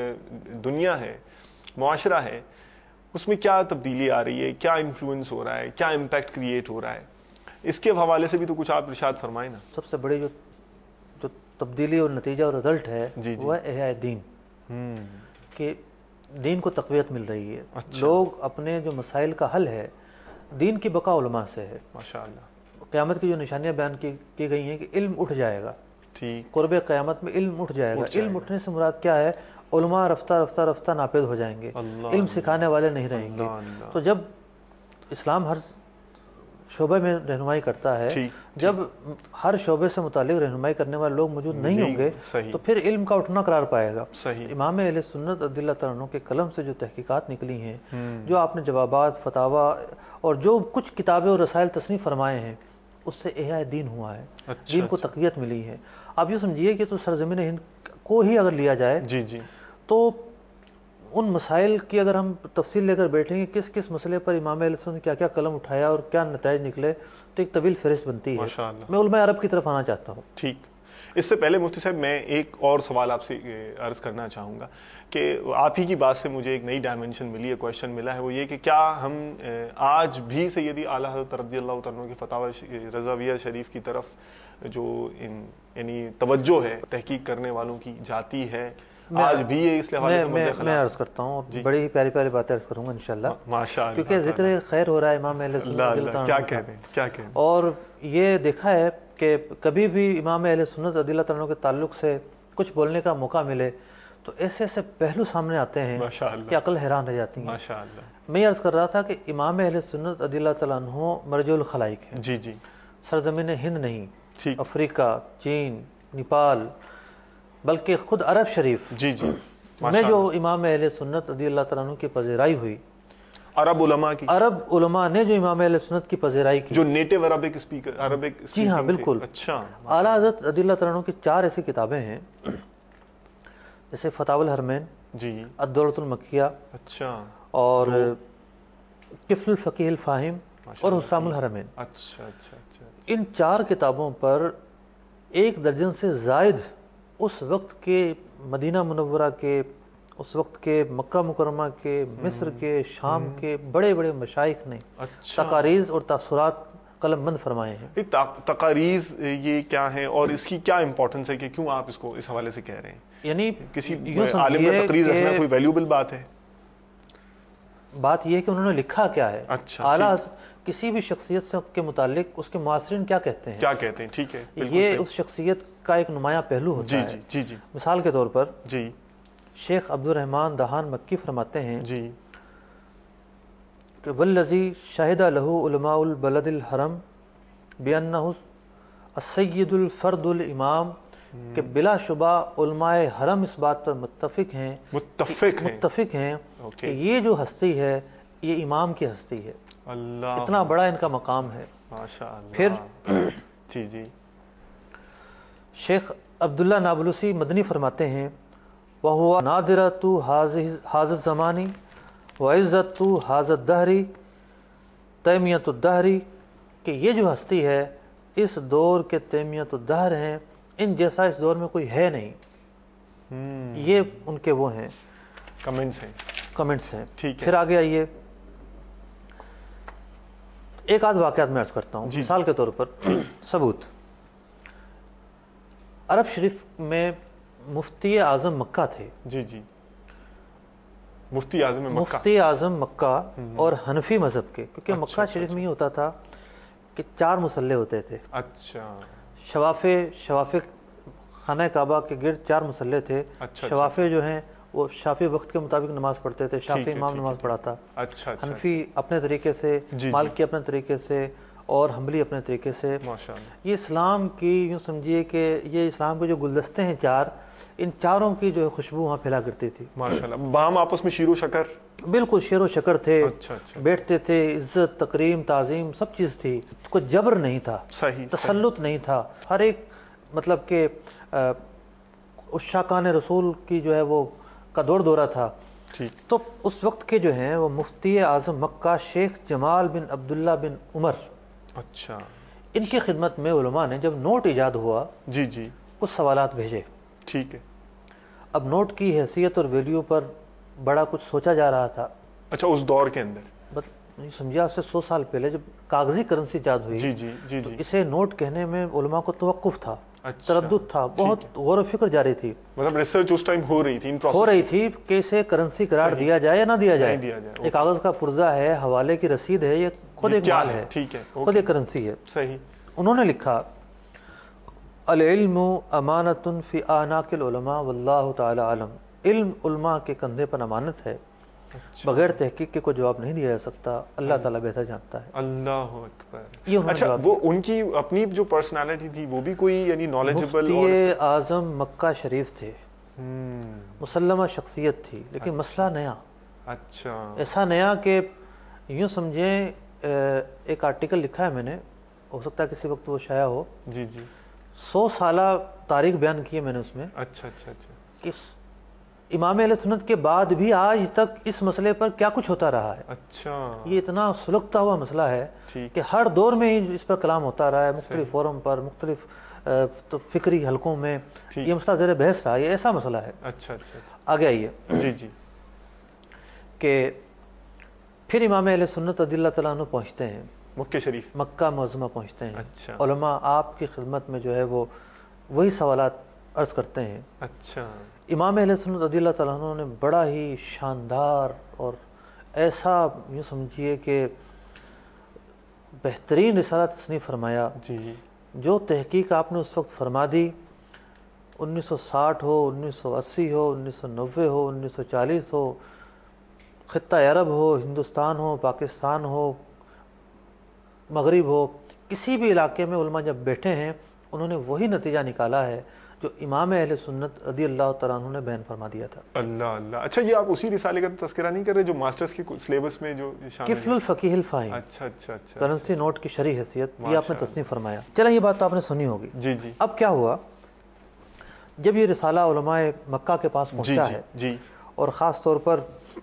دنیا ہے، معاشرہ ہے، اس میں کیا تبدیلی آ رہی ہے، کیا انفلوئنس ہو رہا ہے، کیا امپیکٹ کریٹ ہو رہا ہے، اس کے حوالے سے بھی تو کچھ آپ ارشاد فرمائیں نا.
سب سے بڑی جو جو تبدیلی اور نتیجہ اور رزلٹ ہے
جی جی.
وہ ہے احیاء دین،
ہوں.
کہ دین کو تقویت مل رہی ہے.
اچھا.
لوگ اپنے جو مسائل کا حل ہے، دین کی بقا علماء سے ہے.
ماشاء اللہ.
قیامت کی جو نشانیاں بیان کی کی گئی ہیں کہ علم اٹھ جائے گا.
ٹھیک.
قرب قیامت میں علم اٹھ جائے گا. علم اٹھنے سے مراد کیا ہے؟ علماء رفتہ رفتہ رفتہ ناپید ہو جائیں گے، علم سکھانے والے نہیں رہیں گے۔ تو جب اسلام ہر شعبے میں رہنمائی کرتا ہے، جب ہر شعبے سے متعلق رہنمائی کرنے والے لوگ موجود نہیں ہوں گے تو پھر علم کا اٹھنا قرار پائے گا۔ امام اہل سنت رضی اللہ تعالیٰ عنہ کے قلم سے جو تحقیقات نکلی ہیں، جو آپ نے جوابات، فتاوا اور جو کچھ کتابیں اور رسائل تصنیف فرمائے ہیں، اس سے احیاء دین ہوا ہے، دین کو تقویت ملی ہے۔ آپ یہ سمجھیے کہ تو سرزمین ہند کو ہی اگر لیا جائے
جی جی
تو ان مسائل کی اگر ہم تفصیل لے کر بیٹھیں گے، کس کس مسئلے پر امام اہل سنت نے کیا کیا قلم اٹھایا اور کیا نتائج نکلے، تو ایک طویل فہرست بنتی ہے۔ میں علماء عرب کی طرف آنا چاہتا ہوں۔
ٹھیک، اس سے پہلے مفتی صاحب میں ایک اور سوال آپ سے عرض کرنا چاہوں گا کہ آپ ہی کی بات سے مجھے ایک نئی ڈائمنشن ملی ہے، کویشچن ملا ہے، وہ یہ کہ کیا ہم آج بھی سیدی اعلیٰ حضرت رضی اللہ تعالیٰ عنہ کے فتاوی رضویہ شریف کی طرف جو یعنی توجہ ہے تحقیق کرنے والوں کی جاتی ہے، آج بھی یہ اس لحاظ سے مدخل؟
میں عرض کرتا ہوں، بڑی ہی پیاری پیاری باتیں عرض کروں گا انشاءاللہ،
ماشاءاللہ،
کیونکہ ذکر خیر ہو رہا ہے امام اہل سنت،
کیا کہتے ہیں کیا کہتے ہیں،
اور یہ دیکھا ہے کہ کبھی بھی امام اہل سنت رضی اللہ تعالیٰ عنہ کے تعلق سے کچھ بولنے کا موقع ملے تو ایسے ایسے پہلو سامنے آتے ہیں کہ عقل حیران رہ جاتی ہے۔ میں یہ عرض کر رہا تھا کہ امام اہل سنت رضی اللہ تعالیٰ عنہ مرجع الخلائق ہیں،
جی جی،
سرزمین ہند نہیں، افریقہ، چین، نیپال، بلکہ خود عرب شریف
جی جی
میں جو امام اہل سنت رضی اللہ تعالیٰ عنہ کی پذیرائی ہوئی،
عرب علماء کی،
عرب علماء نے جو امام اہل سنت کی پذیرائی کی،
جو نیٹو عربک اسپیکر عربک،
جی ہاں بالکل،
اچھا،
اعلیٰ حضرت رضی اللہ تعالیٰ عنہ کی چار ایسی کتابیں ہیں جیسے فتاوی الحرمین،
جی،
الدورۃ المکیہ،
اچھا،
اور کفل الفقیہ الفاہم اور حسام الحرمین۔
اچھا اچھا اچھا،
ان چار کتابوں پر ایک درجن سے زائد اس وقت کے مدینہ منورہ کے، اس وقت کے مکہ مکرمہ کے، مصر کے، شام کے بڑے بڑے مشائخ نے تقاریض اور تاثرات قلم بند فرمائے ہیں۔
تقاریض یہ کیا ہیں اور اس کی کیا امپورٹنس ہے کہ کیوں آپ اس کو اس حوالے سے کہہ رہے ہیں؟
یعنی
کسی عالم کا تقریر رکھنا کوئی ویلیوبل بات ہے؟
بات یہ ہے کہ انہوں نے لکھا کیا ہے، اعلیٰ کسی بھی شخصیت سے کے متعلق اس کے معاصرین کیا کہتے ہیں،
کیا کہتے ہیں، ٹھیک ہے،
یہ اس شخصیت کا ایک نمایاں پہلو ہوتا ہے۔
جی جی،
مثال کے طور پر
جی
شیخ عبد الرحمن دہان مکی فرماتے ہیں
جی
کہ والذی شہد لہ علماء البلد الحرم بانہ السید الفرد الامام، کہ بلا شبہ علماء حرم اس بات پر متفق ہیں
متفق ہیں
متفق ہیں کہ یہ جو ہستی ہے یہ امام کی ہستی ہے،
اللہ،
اتنا بڑا ان کا مقام ہے۔
ماشاءاللہ۔
پھر
جی جی،
شیخ عبداللہ نابلسی مدنی فرماتے ہیں وَهُوَ نَادِرَةُ حَاذَ الزَّمَانِ وَعِزَّةُ حَاذَ الدَّهْرِ تیمیۃ الدہری، کہ یہ جو ہستی ہے اس دور کے تیمیۃ الدہر ہیں، ان جیسا اس دور میں کوئی ہے نہیں۔ یہ ان کے وہ ہیں
کمنٹس ہیں
کمنٹس ہیں
ٹھیک ہے۔
پھر آگے آئیے، ایک آدھ واقعات میں عرض کرتا ہوں مثال کے طور پر ثبوت۔ عرب شریف میں مفتی اعظم مکہ تھے،
جی جی، مفتی اعظم مکہ،
مفتی اعظم مکہ اور حنفی مذہب کے، کیونکہ مکہ شریف میں یہ ہوتا تھا کہ چار مصلے ہوتے تھے۔
اچھا،
شوافے شوافے خانہ کعبہ کے گرد چار مصلے تھے۔ شوافے جو ہیں وہ شافعی وقت کے مطابق نماز پڑھتے تھے، شافعی امام نماز پڑھاتا، حنفی اپنے طریقے سے، مالکی اپنے طریقے سے، اور حنبلی اپنے طریقے سے۔ یہ اسلام کی یوں سمجھیے کہ یہ اسلام کے جو گلدستے ہیں چار، ان چاروں کی جو خوشبو وہاں پھیلا کرتی تھی
ماشاءاللہ، باہم آپس میں شیر و شکر،
بالکل شیر و شکر تھے، بیٹھتے تھے، عزت تکریم تعظیم سب چیز تھی، کوئی جبر نہیں تھا، تسلط نہیں تھا، ہر ایک مطلب کہ عشاقان رسول کی جو ہے وہ کا دور دورہ تھا۔ تو اس وقت کے جو ہیں وہ مفتی اعظم مکہ شیخ جمال بن عبداللہ بن عمر،
اچھا،
ان کی خدمت میں علماء نے جب نوٹ ایجاد ہوا
جی جی
کچھ سوالات بھیجے۔
ٹھیک ہے،
اب نوٹ کی حیثیت اور ویلیو پر بڑا کچھ سوچا جا رہا تھا۔
اچھا، اس دور کے اندر
سمجھا اس سے سو سال پہلے جب کاغذی کرنسی ایجاد ہوئی
جی جی جی
تو اسے نوٹ کہنے میں علماء کو توقف تھا، تردد تھا، بہت غور و فکر جاری تھی،
مطلب ریسرچ اس ٹائم ہو رہی تھی
ہو رہی تھی کہ اسے کرنسی قرار دیا جائے یا نہ دیا جائے۔ ایک کاغذ کا پرزہ ہے، حوالے کی رسید ہے، یہ خود ایک مال ہے، خود ایک کرنسی ہے۔
صحیح،
انہوں نے لکھا العلم امانۃ فی اعناق العلماء واللہ تعالی عالم، علم علماء کے کندھے پر امانت ہے، بغیر تحقیق کے کوئی جواب نہیں دیا جا سکتا، اللہ تعالیٰ بہتر جانتا ہے۔
اللہ اکبر۔
یہ انہوں نے
اچھا
جواب
وہ ان کی اپنی جو پرسنالٹی تھی وہ بھی کوئی یعنی نالجبل اور
مفتی اعظم مکہ شریف تھے، مسلمہ شخصیت تھی، لیکن مسئلہ نیا،
اچھا
ایسا نیا کہ یوں سمجھیں ایک آرٹیکل لکھا ہے میں نے، ہو سکتا ہے کسی وقت وہ شائع ہو،
جی جی
سو سالہ تاریخ بیان کی ہے میں نے اس میں،
اچھا اچھا اچھا
کہ امام اہل سنت کے بعد بھی آج تک اس مسئلے پر کیا کچھ ہوتا رہا ہے۔
اچھا
یہ اتنا سلگتا ہوا مسئلہ ہے
ٹھیک
کہ ہر دور میں اس پر کلام ہوتا رہا ہے، مختلف فورم پر، مختلف فکری حلقوں میں یہ مسئلہ زیر بحث رہا، یہ ایسا مسئلہ ہے۔
اچھا اچھا اچھا
آگے آئیے
جی جی
کہ پھر امام اہل سنت رضی اللہ تعالیٰ عنہ پہنچتے ہیں
مکہ شریف،
مکہ معظمہ پہنچتے ہیں،
اچھا
علماء آپ کی خدمت میں جو ہے وہ وہی سوالات عرض کرتے ہیں۔
اچھا
امام اہل سنت رضی اللہ تعالیٰ عنہ نے بڑا ہی شاندار اور ایسا یوں سمجھیے کہ بہترین رسالہ تصنیف فرمایا،
جی
جو تحقیق آپ نے اس وقت فرما دی، انیس سو ساٹھ ہو، انیس سو اسی ہو، انیس سو نوے ہو، انیس سو چالیس ہو، خطہ عرب ہو، ہندوستان ہو، پاکستان ہو، مغرب ہو، کسی بھی علاقے میں علماء جب بیٹھے ہیں انہوں نے وہی نتیجہ نکالا ہے جو امام اہل سنت رضی اللہ تعالیٰ عنہ نے بیان فرما دیا تھا۔
اللہ اللہ۔ اچھا یہ آپ اسی رسالے کا تذکرہ نہیں کر رہے جو ماسٹرز کی سلیبس میں جو شامل
کفل الفقیہ الفاہم،
اچھا اچھا اچھا
کرنسی نوٹ کی شرعی حیثیت، یہ آپ نے تصنیف فرمایا۔ چلیں یہ بات تو آپ نے سنی ہوگی۔
جی جی
اب کیا ہوا جب یہ رسالہ علماء مکہ کے پاس پہنچا ہے
جی
اور خاص طور پر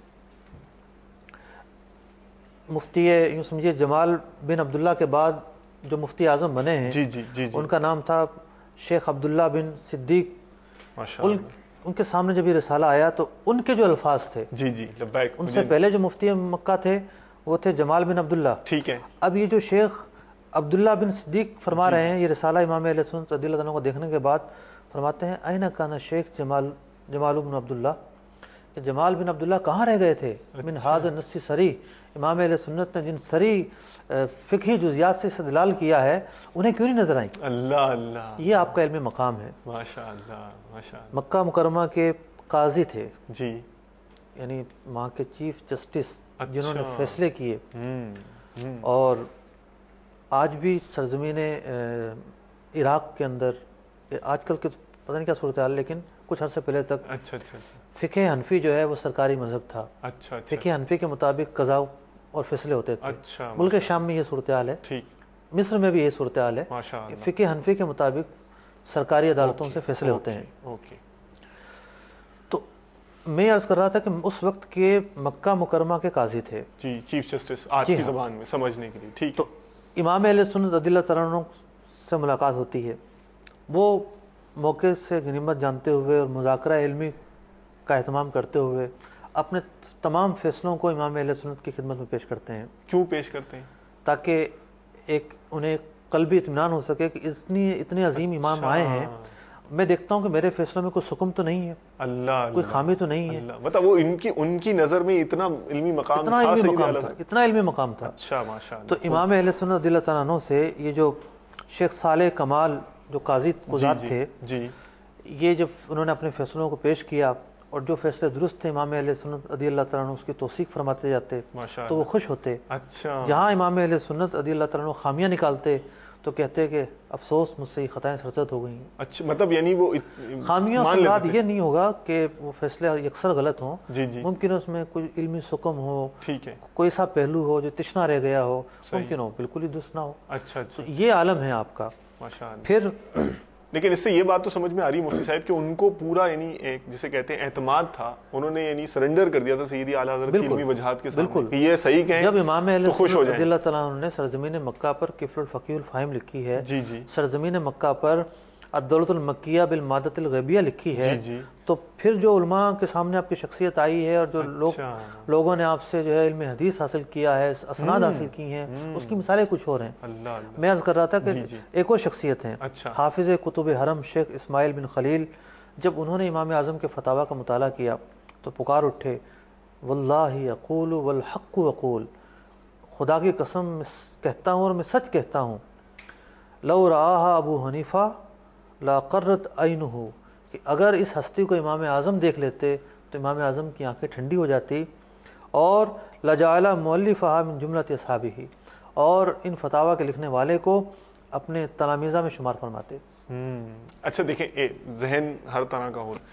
مفتی یوں سمجھیے جمال بن عبداللہ کے بعد جو مفتی اعظم بنے ہیں
جی جی جی
ان کا نام تھا شیخ عبداللہ بن صدیق،
ماشاء
ان
اللہ،
ان کے سامنے جب یہ رسالہ آیا تو ان کے جو الفاظ تھے،
جی جی لبیک،
ان سے پہلے جو مفتی مکہ تھے وہ تھے جمال بن عبداللہ،
ٹھیک ہے،
اب یہ جو شیخ عبداللہ بن صدیق فرما رہے ہیں، یہ رسالہ امام اہل سنت رضی اللہ عنہ کو دیکھنے کے بعد فرماتے ہیں اینہ کان شیخ جمال جمال بن عبداللہ، کہ جمال بن عبداللہ کہاں رہ گئے تھے، من حاضر نسی سری، امام اہل سنت نے جن سری فقہی جزیات سے استدلال کیا ہے انہیں کیوں نہیں نظر آئیں؟
اللہ اللہ،
یہ آپ کا علم مقام ہے۔
ماشاء اللہ ماشاء اللہ،
مکہ مکرمہ کے قاضی تھے،
جی
یعنی وہاں کے چیف جسٹس جنہوں نے
اچھا،
فیصلے کیے،
ہوں ہوں،
اور آج بھی سرزمین عراق کے اندر، آج کل کے پتہ نہیں کیا صورتحال لیکن کچھ عرصے پہلے تک
اچھا اچھا اچھا
فقہ حنفی جو ہے وہ سرکاری مذہب تھا،
اچھا اچھا
فقہ حنفی کے مطابق قضاء اور فیصلے ہوتے تھے۔
اچھا
ملک شام میں یہ صورتحال ہے،
ٹھیک،
مصر میں بھی یہ صورتحال ہے،
ماشاء اللہ،
فقہ حنفی کے مطابق سرکاری عدالتوں سے فیصلے ہوتے ہیں۔
اوکے،
تو میں عرض کر رہا تھا کہ اس وقت کے مکہ مکرمہ کے قاضی تھے،
جی چیف جسٹس آج کی زبان میں سمجھنے کے لیے، ٹھیک
تو امام اہل سنت رضی اللہ تعالیٰ عنہ سے ملاقات ہوتی ہے، وہ موقع سے غنیمت جانتے ہوئے اور مذاکرہ علمی کا اہتمام کرتے ہوئے اپنے تمام فیصلوں کو امام اہل سنت کی خدمت میں پیش کرتے ہیں۔
کیوں پیش کرتے ہیں؟
تاکہ ایک انہیں قلبی اطمینان ہو سکے کہ اتنی اتنے عظیم امام آئے ہیں، میں دیکھتا ہوں کہ میرے فیصلوں میں کوئی سکم تو نہیں ہے،
اللہ
کوئی خامی تو نہیں ہے،
اللہ، مطلب وہ ان کی ان کی نظر میں اتنا علمی مقام
اتنا
تھا،
علمی
سید
مقام
اعلیٰ،
تھا، اتنا علمی مقام تھا۔
اچھا ماشاء اللہ،
تو امام اہل سنت رضی اللہ تعالیٰ عنہ سے یہ جو شیخ صالح کمال جو قاضی قضات تھے،
جی
یہ جب انہوں نے اپنے فیصلوں کو پیش کیا اور جو فیصلے درست تھے امام اہل سنت رضی اللہ تعالیٰ عنہ اس کی توثیق فرماتے جاتے
ماشاء
تو وہ خوش ہوتے،
اچھا،
جہاں امام اہل سنت رضی اللہ تعالیٰ عنہ خامیاں نکالتے تو کہتے کہ افسوس مجھ سے یہ خطائیں سرزد ہو گئی ہیں۔
اچھا مطلب یعنی وہ
خامیوں سے مراد یہ نہیں ہوگا کہ وہ فیصلے یکسر غلط ہوں،
جی جی
ممکن ہے اس میں کوئی علمی سکم ہو،
ٹھیک ہے،
کوئی ایسا پہلو ہو جو تشنا رہ گیا ہو، ممکن ہو بالکل ہی درست نہ ہو،
اچھا اچھا
یہ عالم ہے آپ کا۔
ماشاء اللہ،
پھر
لیکن اس سے یہ بات تو سمجھ میں آ رہی ہے مفتی صاحب کہ ان کو پورا یعنی ایک جسے کہتے ہیں اعتماد تھا، انہوں نے یعنی سرنڈر کر دیا تھا سیدی اعلیٰ حضرت کی علمی وجہات کے سامنے کہ یہ صحیح کہیں
جب امام اہل
تو خوش ہو
سنت
جائیں۔
رضی اللہ تعالیٰ عنہ نے سرزمین مکہ پر کفل الفقیہ الفاہم لکھی ہے،
جی جی
سرزمین مکہ پر الدولۃ المکیہ بالمادۃ الغیبیہ لکھی ہے،
جی جی
تو پھر جو علماء کے سامنے آپ کی شخصیت آئی ہے اور جو لوگ
اچھا
لوگوں نے آپ سے جو ہے علم حدیث حاصل کیا ہے، اسناد حاصل کی ہیں، اس کی مثالیں کچھ اور ہیں۔
اللہ اللہ،
میں عرض کر رہا تھا کہ
جی جی
ایک اور شخصیت ہیں
اچھا
حافظ کتب حرم شیخ اسماعیل بن خلیل، جب انہوں نے امام اعظم کے فتاویٰ کا مطالعہ کیا تو پکار اٹھے، واللہ اقول والحق اقول، خدا کی قسم میں کہتا ہوں اور میں سچ کہتا ہوں، لو رآہا ابو حنیفہ لا قرت عینہ، کہ اگر اس ہستی کو امام اعظم دیکھ لیتے تو امام اعظم کی آنکھیں ٹھنڈی ہو جاتی اور لجعل مؤلفها من جملۃ اصحابہ، اور ان فتاویٰ کے لکھنے والے کو اپنے تلامذہ میں شمار فرماتے۔
اچھا دیکھیں، ذہن ہر طرح کا ہو،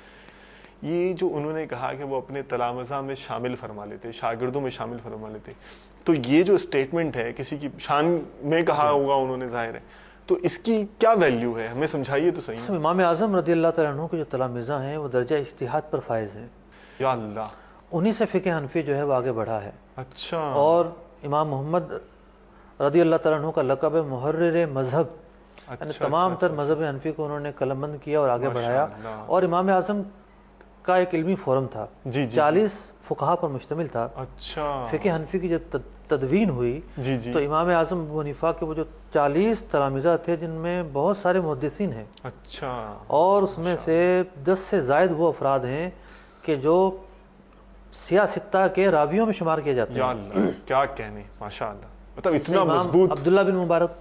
یہ جو انہوں نے کہا کہ وہ اپنے تلامذہ میں شامل فرما لیتے، شاگردوں میں شامل فرما لیتے، تو یہ جو اسٹیٹمنٹ ہے کسی کی شان میں کہا ہوگا انہوں نے، ظاہر ہے، تو اس کی کیا ویلیو ہے؟ ہمیں سمجھائیے تو صحیح۔
امام اعظم رضی اللہ تعالیٰ عنہ کے جو تلامذہ ہیں وہ درجہ اجتہاد پر فائز ہیں،
یا اللہ،
انہی سے فقہ حنفی جو ہے وہ آگے بڑھا ہے۔
اچھا،
اور امام محمد رضی اللہ تعالیٰ عنہ کا لقب ہے محرر مذہب، یعنی تمام تر مذہب حنفی کو انہوں نے قلم بند کیا اور آگے بڑھایا۔ اور امام اعظم کا ایک علمی فورم تھا، چالیس فقہا پر مشتمل تھا۔
اچھا،
فقہ حنفی کی جب تدوین ہوئی
جی جی،
تو امام اعظم ابو حنیفہ کے وہ جو چالیس تلامذہ تھے جن میں بہت سارے محدثین ہیں،
اچھا،
اور اس میں سے دس سے زائد وہ افراد ہیں کہ جو سیاہ ستہ کے راویوں میں شمار کیے جاتے ہیں۔
یا اللہ، کیا کہنے، ماشاء اللہ، مطلب اتنا مضبوط۔
عبداللہ بن مبارک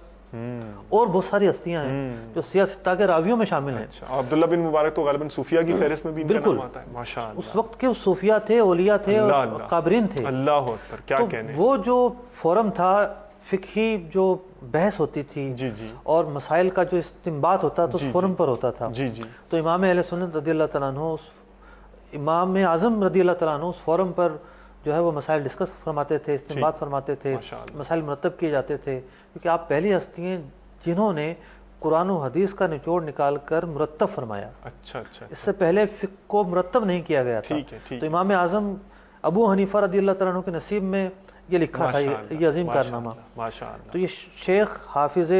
اور بہت ساری ہستیاں ہیں جو سیاہ ستہ کے راویوں میں شامل ہیں۔
اچھا، عبداللہ بن مبارک تو غالباً صوفیہ کی فہرست میں بھی ان کا نام آتا ہے، ماشاء اللہ۔
اس وقت کے صوفیہ تھے، اولیاء تھے اور قابرین تھے۔
اللہ اکبر، کیا کہنے۔
وہ جو فورم تھا، فقہی جو بحث ہوتی تھی
جی جی،
اور مسائل کا جو استنباط ہوتا تو اس فورم پر ہوتا تھا۔
جی جی،
تو امام اہل سنت رضی اللہ تعالیٰ عنہ، اس امام اعظم رضی اللہ تعالیٰ عنہ اس فورم پر جو ہے وہ مسائل ڈسکس فرماتے تھے، استنباط فرماتے تھے، مسائل مرتب کیے جاتے تھے، کیونکہ آپ پہلی ہستی ہیں جنہوں نے قرآن و حدیث کا نچوڑ نکال کر مرتب فرمایا۔
اچھا اچھا،
اس سے پہلے فقہ کو مرتب نہیں کیا گیا تھا۔ تو امام اعظم ابو حنیفہ رضی اللہ تعالیٰ عنہ کے نصیب میں یہ لکھا تھا، یہ عظیم کارنامہ۔ تو یہ شیخ حافظ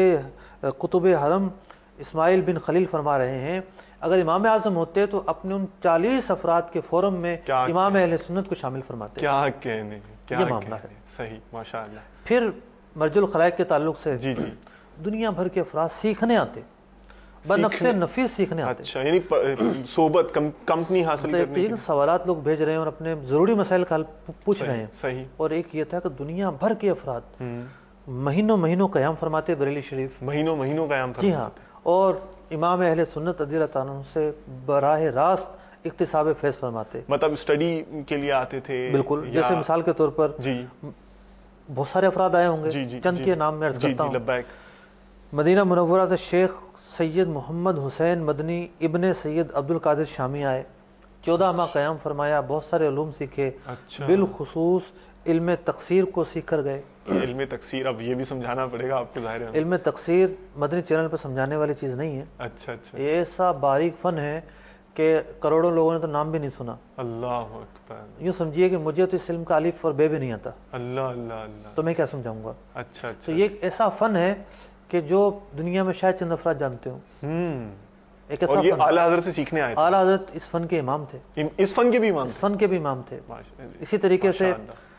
قطب حرم اسماعیل بن خلیل فرما رہے ہیں، اگر امام اعظم ہوتے تو اپنے ان چالیس افراد کے فورم میں امام اہل سنت کو شامل فرماتے۔
کیا کہنے،
یہ معاملہ ہے،
صحیح، ماشاء اللہ۔
پھر مرج الخلائق کے تعلق سے
جی جی،
دنیا بھر کے افراد سیکھنے آتے، بنفس نفیس سیکھنے آتے۔
اچھا، یعنی صحبت، کمپنی حاصل کرنے کے
سوالات لوگ بھیج رہے ہیں اور اپنے ضروری مسائل کا حل پوچھ رہے ہیں۔
صحیح۔
اور ایک یہ تھا کہ دنیا بھر کے افراد مہینوں مہینوں قیام فرماتے بریلی شریف،
مہینوں مہینوں قیام فرماتے۔
جی ہاں، اور امام اہل سنت رضی اللہ تعالیٰ عنہ سے براہ راست اکتساب فیض فرماتے،
مطلب اسٹڈی کے لیے آتے تھے۔
بالکل، جیسے مثال کے طور پر
جی
بہت سارے افراد آئے ہوں گے، چند کے نام میں عرض کرتا ہوں۔
لبیک۔
مدینہ منورہ سے شیخ سید محمد حسین مدنی ابن سید عبد القادر شامی آئے، چودہ ماہ قیام فرمایا، بہت سارے علوم سیکھے، بالخصوص علم تقصیر کو سیکھ کر گئے۔
علم تقصیر، اب یہ بھی سمجھانا پڑے گا آپ کو، ظاہر ہے
علم تقصیر مدنی چینل پر سمجھانے والی چیز نہیں ہے۔
اچھا اچھا،
یہ ایسا باریک فن ہے کہ کروڑوں لوگوں نے تو نام بھی نہیں سنا۔
اللہ اکبر،
یوں سمجھیے کہ مجھے تو اس علم کا الف اور بے بھی نہیں آتا،
اللہ اللہ اللہ،
تو میں کیا سمجھاؤں گا۔
اچھا اچھا،
تو یہ ایک ایسا فن ہے کہ جو دنیا میں شاید چند افراد جانتے ہوں۔ ایک ایسا
اور یہ
فن،
اعلیٰ حضرت سے سیکھنے آئے تھے۔
اعلیٰ حضرت اس فن کے امام تھے،
اس فن کے بھی امام
اس فن کے بھی امام تھے۔
تھے۔
اسی طریقے سے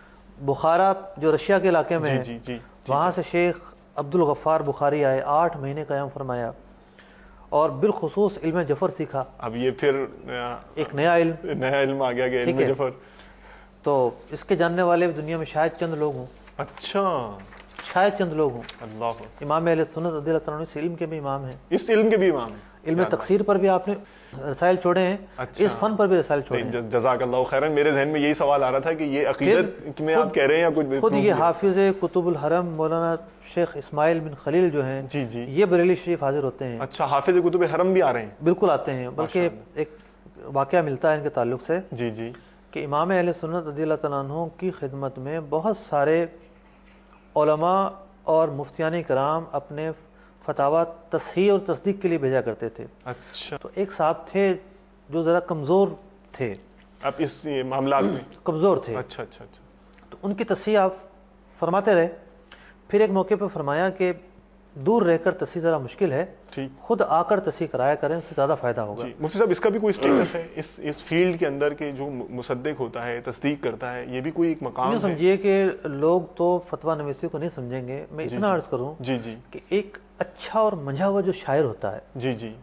بخارا جو رشیا کے علاقے میں ہے،
جی جی،
وہاں سے شیخ عبد الغفار بخاری آئے، آٹھ مہینے قیام فرمایا اور بالخصوص علم جفر سیکھا۔
اب یہ پھر
ایک نیا علم،
نیا علم آ گیا کہ علم جفر۔
تو اس کے جاننے والے دنیا میں شاید چند لوگ ہوں،
اچھا،
شاید چند لوگ ہوں۔
اللہ،
امام اہل سنت رضی اللہ تعالیٰ عنہ اس علم کے بھی امام ہیں،
اس علم کے بھی امام ہیں۔
علم تقصیر پر بھی آپ نے رسائل چھوڑے ہیں، اس فن پر بھی رسائل چھوڑے ہیں۔
جزاک اللہ خیرن، میرے ذہن میں یہی سوال آ رہا تھا کہ یہ عقیدت میں آپ کہہ رہے ہیں یا کچھ
خود یہ حافظ قطب الحرم مولانا شیخ اسماعیل بن خلیل جو ہیں،
جی جی،
یہ بریلی شریف حاضر ہوتے ہیں۔
اچھا، حافظ قطب حرم بھی آ رہے ہیں؟
بالکل آتے ہیں، بلکہ ایک واقعہ ملتا ہے ان کے تعلق سے،
جی جی،
کہ امام اہل سنت رضی اللہ تعالیٰ عنہ کی خدمت میں بہت سارے علماء اور مفتیان کرام اپنے فتاویٰ تصحیح اور تصدیق کے لیے بھیجا کرتے تھے۔
اچھا،
تو ایک صاحب تھے جو ذرا کمزور تھے،
اب اس معاملات میں
کمزور تھے،
اچھا اچھا اچھا،
تو ان کی تصحیح آپ فرماتے رہے۔ پھر ایک موقع پہ فرمایا کہ دور رہ کر تصحیح ذرا مشکل ہے،
ٹھیک،
خود آ کر تصحیح کرایا کریں، اس سے زیادہ فائدہ ہوگا۔
جی مفتی صاحب، اس کا بھی کوئی اسٹیٹس ہے اس اس فیلڈ کے اندر کہ جو مصدق ہوتا ہے، تصدیق کرتا ہے، یہ بھی کوئی ایک مقام ہے؟
سمجھیے کہ لوگ تو فتویٰ نویسی کو نہیں سمجھیں گے، میں اتنا عرض کروں
جی جی،
کہ ایک اچھا اور منجھا ہوا جو شاعر ہوتا ہے،
جی جی،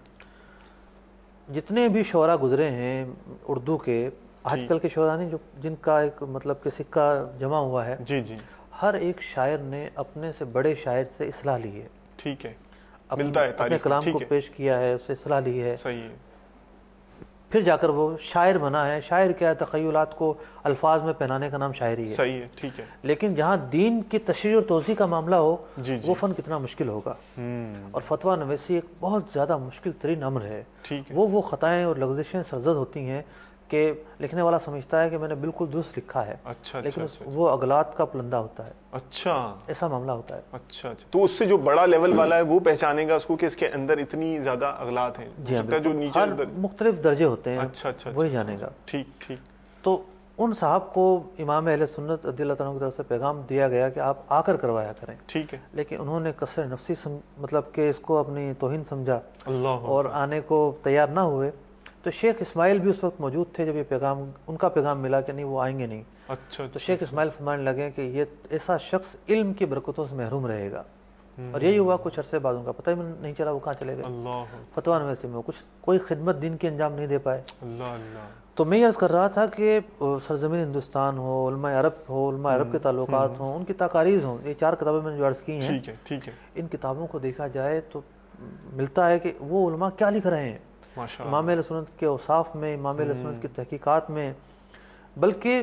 جتنے بھی شعراء گزرے ہیں اردو کے، آج کل کے شعراء نہیں، جو جن کا ایک مطلب کہ سکہ جمع ہوا ہے،
جی جی،
ہر ایک شاعر نے اپنے سے بڑے شاعر سے اصلاح لی ہے،
ٹھیک ہے، ملتا ہے
اپنے
تاریخ،
کلام کو
ٹھیک ہے،
پیش کیا ہے، اس سے اصلاح لی ہے۔
صحیح ہے،
پھر جا کر وہ شاعر بنا ہے. شاعر کیا ہے؟ تخیلات کو الفاظ میں پہنانے کا نام شاعری ہے.
صحیح ہے, ٹھیک ہے.
لیکن جہاں دین کی تشریح اور توضیح کا معاملہ ہو
جی جی
وہ فن کتنا مشکل ہوگا. اور فتویٰ نویسی ایک بہت زیادہ مشکل ترین امر ہے.
ٹھیک ہے.
وہ وہ خطائیں اور لغزشیں سرزد ہوتی ہیں کہ لکھنے والا سمجھتا ہے کہ میں نے بالکل درست لکھا ہے,
اچھا
لیکن
اچھا
وہ اغلاط کا پلندہ ہوتا ہے.
اچھا
ایسا معاملہ ہوتا ہے.
اچھا اچھا تو اس سے جو بڑا لیول والا ہے وہ پہچانے گا اس کو کہ اس کے اندر اتنی زیادہ اغلاط ہیں.
جی ہاں,
جو نیچے
ہر مختلف درجے ہوتے ہیں.
اچھا اچھا
وہی جانے گا.
ٹھیک ٹھیک.
تو ان صاحب کو امام اہل سنت رضی اللہ تعالیٰ کی طرف سے پیغام دیا گیا کہ آپ آ کر کروایا کریں.
ٹھیک ہے.
لیکن انہوں نے کثر نفسی سم... مطلب کہ اس کو اپنی توہین سمجھا
اللہ
اور آنے کو تیار نہ ہوئے. تو شیخ اسماعیل بھی اس وقت موجود تھے جب یہ پیغام ان کا پیغام ملا کہ نہیں وہ آئیں گے نہیں.
اچھا.
تو شیخ اسماعیل فرمانے لگے کہ یہ ایسا شخص علم کی برکتوں سے محروم رہے گا. اور یہی ہوا. کچھ عرصے بعد ان کا پتہ ہی نہیں چلا وہ کہاں چلے گئے.
اللہ.
فتویٰ نویسی میں کچھ کوئی خدمت دین کی انجام نہیں دے پائے.
اللہ اللہ.
تو میں یہ عرض کر رہا تھا کہ سرزمین ہندوستان ہو, علماء عرب ہو, علماء عرب کے تعلقات ہوں, ان کی تقاریز ہوں. یہ چار کتابیں میں نے جو عرض کی ہیں,
ٹھیک ہے ٹھیک ہے.
ان کتابوں کو دیکھا جائے تو ملتا ہے کہ وہ علماء کیا لکھ رہے ہیں امام اہل سنت کے اوصاف میں, امام اہل سنت کی تحقیقات میں. بلکہ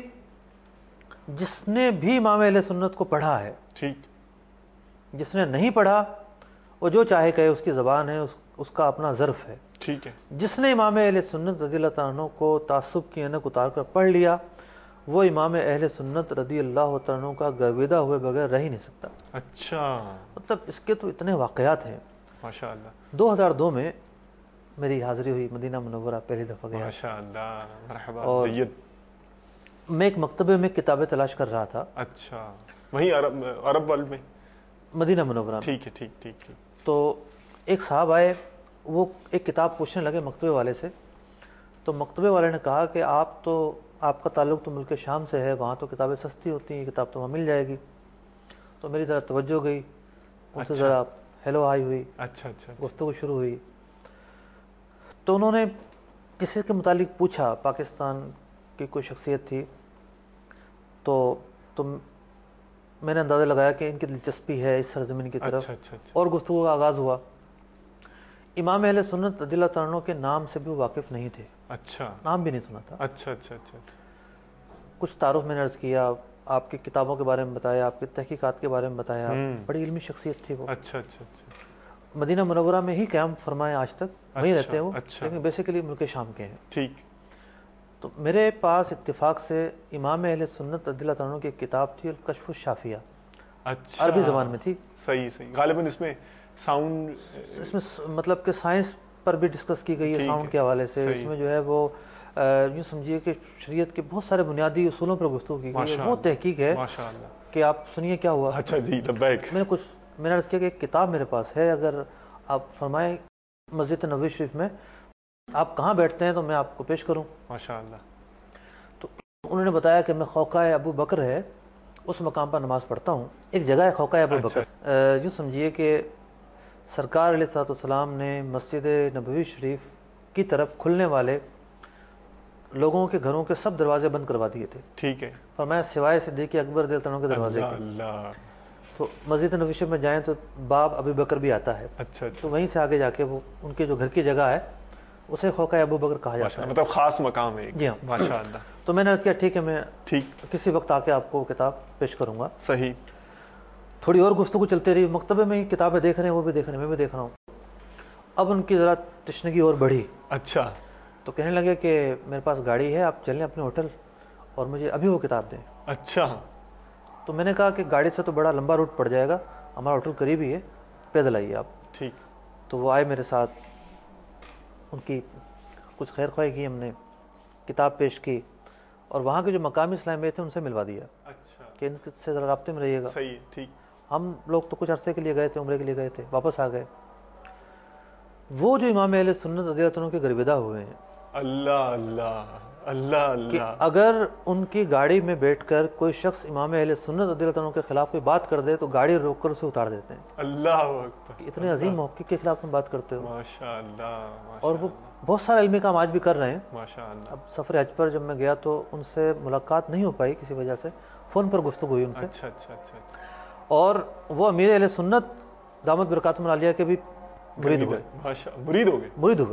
جس نے بھی امام اہل سنت کو پڑھا ہے,
ٹھیک,
جس نے نہیں پڑھا وہ جو چاہے کہے, اس کی زبان ہے, اس, اس کا اپنا ظرف ہے.
ٹھیک ہے.
جس نے امام اہل سنت رضی اللہ تعالیٰ عنہ کو تعصب کی اینک اتار کر پڑھ لیا وہ امام اہل سنت رضی اللہ تعالیٰ عنہ کا گرویدہ ہوئے بغیر رہ ہی نہیں سکتا.
اچھا.
مطلب اس کے تو اتنے واقعات ہیں.
ماشاء اللہ.
دو ہزار دو میں میری حاضری ہوئی مدینہ منورہ, پہلی دفعہ گیا.
ماشاء اللہ, مرحبا.
اور
جید.
میں ایک مکتبے میں کتابیں تلاش کر رہا تھا.
اچھا, وہیں عرب عرب ورلڈ میں,
مدینہ منورہ میں.
ٹھیک ہے ٹھیک ٹھیک ٹھیک.
تو ایک صاحب آئے, وہ ایک کتاب پوچھنے لگے مکتبے والے سے. تو مکتبے والے نے کہا کہ آپ تو آپ کا تعلق تو ملک شام سے ہے, وہاں تو کتابیں سستی ہوتی ہیں, یہ کتاب تو وہاں مل جائے گی. تو میری ذرا توجہ گئی, ان سے ذرا ہیلو ہائی ہوئی.
اچھا اچھا.
گفتگو شروع ہوئی. تو انہوں نے کسی کے متعلق پوچھا, پاکستان کی کوئی شخصیت تھی. تو تو میں نے اندازہ لگایا کہ ان کی دلچسپی ہے اس سرزمین کی طرف. اور گفتگو کا آغاز ہوا. امام اہل سنت رضی اللہ تعالیٰ عنہ کے نام سے بھی وہ واقف نہیں تھے.
اچھا.
نام بھی نہیں سنا تھا.
اچھا اچھا اچھا.
کچھ تعارف میں نے عرض کیا, آپ کی کتابوں کے بارے میں بتایا, آپ کی تحقیقات کے بارے میں بتایا. بڑی علمی شخصیت تھی وہ.
اچھا اچھا اچھا.
مدینہ منورہ میں ہی قیام فرمائے آج تک, وہیں رہتے ہیں وہ, لیکن بیسیکلی ملک شام کے ہیں.
ٹھیک.
تو میرے پاس اتفاق سے امام اہل سنت رضی اللہ تعالیٰ عنہ کی کتاب تھی الکشف الشافیہ.
اچھا.
عربی زبان میں تھی.
صحیح صحیح. غالباً اس میں ساؤنڈ,
اس میں مطلب کہ سائنس پر بھی ڈسکس کی گئی ہے ساؤنڈ کے حوالے سے. اس میں جو ہے وہ یوں سمجھیے کہ شریعت کے بہت سارے بنیادی اصولوں پر گفتگو کی گئی ہے. وہ تحقیق ہے کہ آپ سنیے کیا ہوا.
اچھا جی, لبیک.
میں نے کچھ میں نے عرض کیا کہ ایک کتاب میرے پاس ہے, اگر آپ فرمائیں مسجد نبوی شریف میں آپ کہاں بیٹھتے ہیں تو میں آپ کو پیش کروں.
ماشاء اللہ.
تو انہوں نے بتایا کہ میں خوقہ ابو بکر ہے اس مقام پر نماز پڑھتا ہوں. ایک جگہ ہے خوقہ ابو بکر. یوں سمجھیے کہ سرکار علیہ الصلوۃ والسلام نے مسجد نبوی شریف کی طرف کھلنے والے لوگوں کے گھروں کے سب دروازے بند کروا دیے تھے.
ٹھیک ہے.
فرمایا سوائے صدیق اکبر رضی اللہ عنہ کے دروازے کے.
اللہ.
تو مسجد نبوی شریف میں جائیں تو باب ابو بکر بھی آتا ہے.
اچھا.
تو وہیں سے آگے جا کے وہ ان کے جو گھر کی جگہ ہے اسے خوقہ ابو بکر کہا جاتا ہے.
مطلب خاص مقام ہے.
جی ہاں.
ماشاء اللہ.
تو میں نے کہا ٹھیک ہے, میں
ٹھیک
کسی وقت آ کے آپ کو کتاب پیش کروں گا.
صحیح.
تھوڑی اور گفتگو چلتے رہی. مکتبے میں ہی کتابیں دیکھ رہے ہیں, وہ بھی دیکھ رہے ہیں, میں بھی دیکھ رہا ہوں. اب ان کی ذرا تشنگی اور بڑھی.
اچھا.
تو کہنے لگے کہ میرے پاس گاڑی ہے, آپ چلیں اپنے ہوٹل اور مجھے ابھی وہ کتاب دیں.
اچھا.
تو میں نے کہا کہ گاڑی سے تو بڑا لمبا روٹ پڑ جائے گا, ہمارا ہوٹل قریب ہی ہے, پیدل آئیے آپ.
ٹھیک.
تو وہ آئے میرے ساتھ, ان کی کچھ خیر خواہی کی, ہم نے کتاب پیش کی اور وہاں کے جو مقامی اسلامیہ تھے ان سے ملوا دیا.
اچھا.
کہ ان سے ذرا رابطے میں رہیے گا.
صحیح. ٹھیک.
ہم لوگ تو کچھ عرصے کے لیے گئے تھے, عمرے کے لیے گئے تھے, واپس آ گئے. وہ جو امام اہل سنت رضی اللہ عنہ کے گرویدہ ہوئے ہیں,
اللہ اللہ اللہ اللہ,
کہ اگر ان کی گاڑی میں بیٹھ کر کوئی شخص امام اہل سنت رضی اللہ عنہ کے خلاف کوئی بات کر دے تو گاڑی روک کر اسے اتار دیتے ہیں.
اللہ اکبر.
اتنے عظیم موقع کے خلاف تم بات کرتے ہو.
ماشاء اللہ.
اور وہ بہت سارا علمی کام آج بھی کر رہے ہیں.
ماشاء اللہ.
اب سفر حج پر جب میں گیا تو ان سے ملاقات نہیں ہو پائی کسی وجہ سے, فون پر گفتگو ہوئی ان سے.
اچھا اچھا اچھا.
اور وہ امیر اہل سنت دامت برکاتہم العالیہ کے بھی مرید ہوئے.
مرید ہو گئے.
مرید ہوئے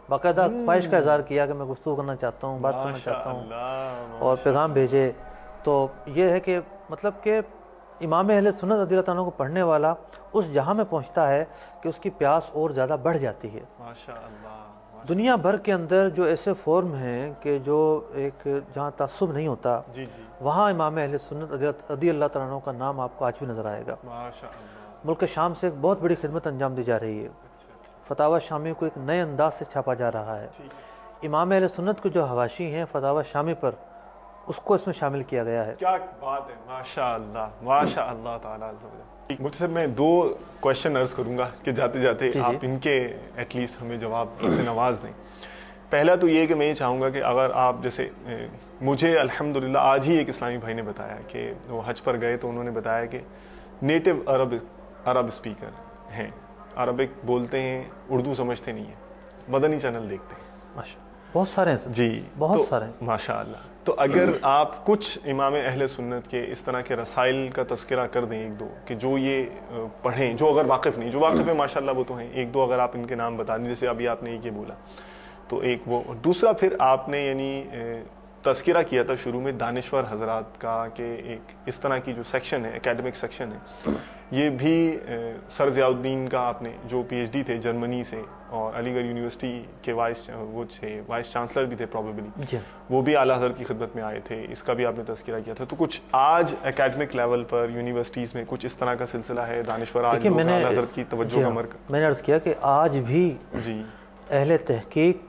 باقاعدہ خواہش کا اظہار کیا کہ میں گفتگو کرنا چاہتا ہوں، بات کرنا چاہتا ہوں، اور پیغام بھیجے. تو یہ ہے کہ مطلب کہ امام اہل سنت رضی اللہ تعالیٰ کو پڑھنے والا اس جہاں میں پہنچتا ہے کہ اس کی پیاس اور زیادہ بڑھ جاتی ہے. دنیا بھر کے اندر جو ایسے فورم ہیں کہ جو ایک جہاں تعصب نہیں ہوتا،
جی جی
وہاں امام اہل سنت رضی اللہ تعالیٰ کا نام آپ کو آج بھی نظر آئے گا. ملک شام سے ایک بہت بڑی خدمت انجام دی جا رہی ہے. فتاوی شامی کو ایک نئے انداز سے چھاپا جا رہا ہے. امام اہل سنت کو جو حواشی ہیں فتاوی شامی پر، اس کو اس میں شامل کیا گیا ہے.
کیا بات ہے، ماشاء اللہ ماشاء اللہ تعالیٰ. مجھ سے میں دو کوشچن عرض کروں گا کہ جاتے جاتے آپ ان کے ایٹ لیسٹ ہمیں جواب سے نواز دیں. پہلا تو یہ کہ میں یہ چاہوں گا کہ اگر آپ جیسے مجھے الحمدللہ آج ہی ایک اسلامی بھائی نے بتایا کہ وہ حج پر گئے تو انہوں نے بتایا کہ نیٹو عرب عرب اسپیکر ہیں، عربک بولتے ہیں، اردو سمجھتے نہیں ہیں، مدنی چینل دیکھتے ہیں.
بہت سارے ہیں
جی،
بہت سارے ہیں
ماشاء اللہ. تو اگر آپ کچھ امام اہل سنت کے اس طرح کے رسائل کا تذکرہ کر دیں ایک دو کہ جو یہ پڑھیں، جو اگر واقف نہیں، جو واقف ہیں ماشاء اللہ وہ تو ہیں، ایک دو اگر آپ ان کے نام بتا دیں، جیسے ابھی آپ نے ایک یہ بولا تو ایک وہ. دوسرا پھر آپ نے یعنی تذکرہ کیا تھا شروع میں دانشور حضرات کا کہ ایک اس طرح کی جو سیکشن ہے، اکیڈمک سیکشن ہے، یہ بھی سر ضیاء الدین کا آپ نے جو پی ایچ ڈی تھے جرمنی سے اور علی گڑھ یونیورسٹی کے وائس وہ تھے وائس چانسلر بھی تھے پروبیبلی، وہ بھی اعلیٰ حضرت کی خدمت میں آئے تھے، اس کا بھی آپ نے تذکرہ کیا تھا. تو کچھ آج اکیڈمک لیول پر یونیورسٹیز میں کچھ اس طرح کا سلسلہ ہے دانشور آج لوگ اعلیٰ حضرت کی توجہ کا مرکز.
میں نے عرض کیا کہ آج بھی
جی
اہل تحقیق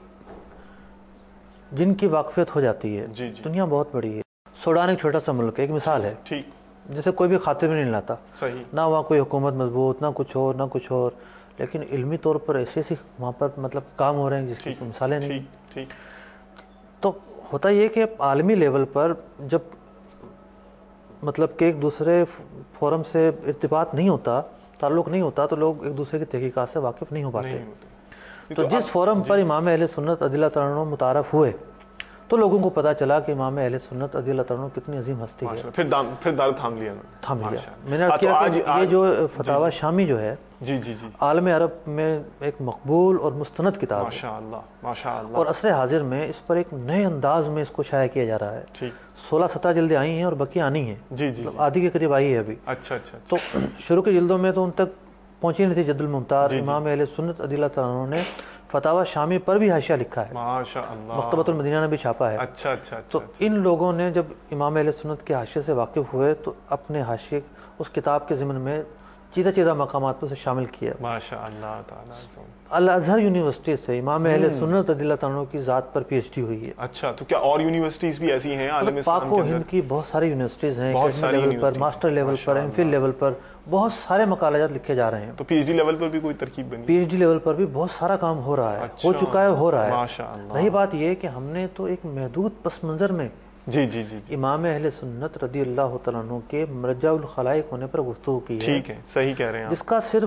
جن کی واقفیت ہو جاتی ہے،
جی جی
دنیا بہت بڑی ہے. سوڈان ایک چھوٹا سا ملک ہے، ایک مثال ہے،
ٹھیک،
جسے کوئی بھی خاطر میں نہیں لاتا،
صحیح،
نہ وہاں کوئی حکومت مضبوط، نہ کچھ اور نہ کچھ اور، لیکن علمی طور پر ایسے ایسے وہاں پر مطلب کام ہو رہے ہیں جس کی مثالیں نہیں.
ٹھیک.
تو ہوتا یہ کہ عالمی لیول پر جب مطلب کہ ایک دوسرے فورم سے ارتباط نہیں ہوتا، تعلق نہیں ہوتا، تو لوگ ایک دوسرے کی تحقیقات سے واقف نہیں ہو پاتے. تو جس فورم پر امام اہل سنت رضی اللہ تعالیٰ عنہ متعارف ہوئے تو لوگوں کو پتا چلا کہ امام اہل سنت رضی اللہ تعالیٰ عنہ کتنی عظیم ہستی ہے.
پھر پھر دار تھام لیا انہوں نے،
تھام لیا. میں نے عرض کیا کہ یہ جو فتاوی شامی جو ہے
جی جی جی
عالم عرب میں ایک مقبول اور مستند کتاب ہے،
ماشاء اللہ ماشاء اللہ،
اور عصر حاضر میں اس پر ایک نئے انداز میں اس کو شائع کیا جا رہا ہے.
ٹھیک.
سولہ سترہ جلدیں آئی ہیں اور بقی آنی ہیں،
جی جی
آدھی کے قریب آئی ہے ابھی.
اچھا اچھا.
تو شروع کی جلدوں میں تو ان تک پہنچی نہیں تھی جد الممتاز. امام اہل سنت رضی اللہ تعالیٰ عنہ نے فتاوی شامی پر بھی حاشیہ لکھا ہے،
ماشاء اللہ،
مکتبۃ المدینہ نے بھی چھاپا ہے.
اچھا اچھا.
تو ان لوگوں نے جب امام اہل سنت کے حاشیے سے واقف ہوئے تو اپنے حاشیے اس کتاب کے ضمن میں چیدہ چیدہ مقامات پر اسے شامل کیا.
ماشاء اللہ تعالیٰ.
الازہر یونیورسٹی سے امام اہل سنت رضی اللہ تعالیٰ کی ذات پر پی ایچ ڈی ہوئی ہے.
اچھا، تو کیا اور یونیورسٹیز بھی ایسی ہیں عالم اسلام کے
پاک و
اندر؟
ہند کی بہت ساری یونیورسٹیز ہیں،
بہت
اکیڈمی
ساری
لیول پر، ماسٹر لیول پر، ایم فل لیول پر بہت سارے مقالات لکھے جا رہے ہیں.
تو پی ایچ ڈی لیول پر بھی کوئی ترکیب بنی؟
پی ایچ ڈی لیول پر بھی بہت سارا کام ہو رہا ہے، ہو چکا ہے، ہو رہا ہے.
ماشاء اللہ.
رہی بات یہ کہ ہم نے تو ایک محدود پس منظر میں
جی جی جی جی
امام اہل سنت رضی اللہ تعالیٰ عنہ کے مرجع الخلائق ہونے پر گفتگو کی ہے.
ٹھیک ہے، صحیح کہہ رہے ہیں آپ.
جس کا صرف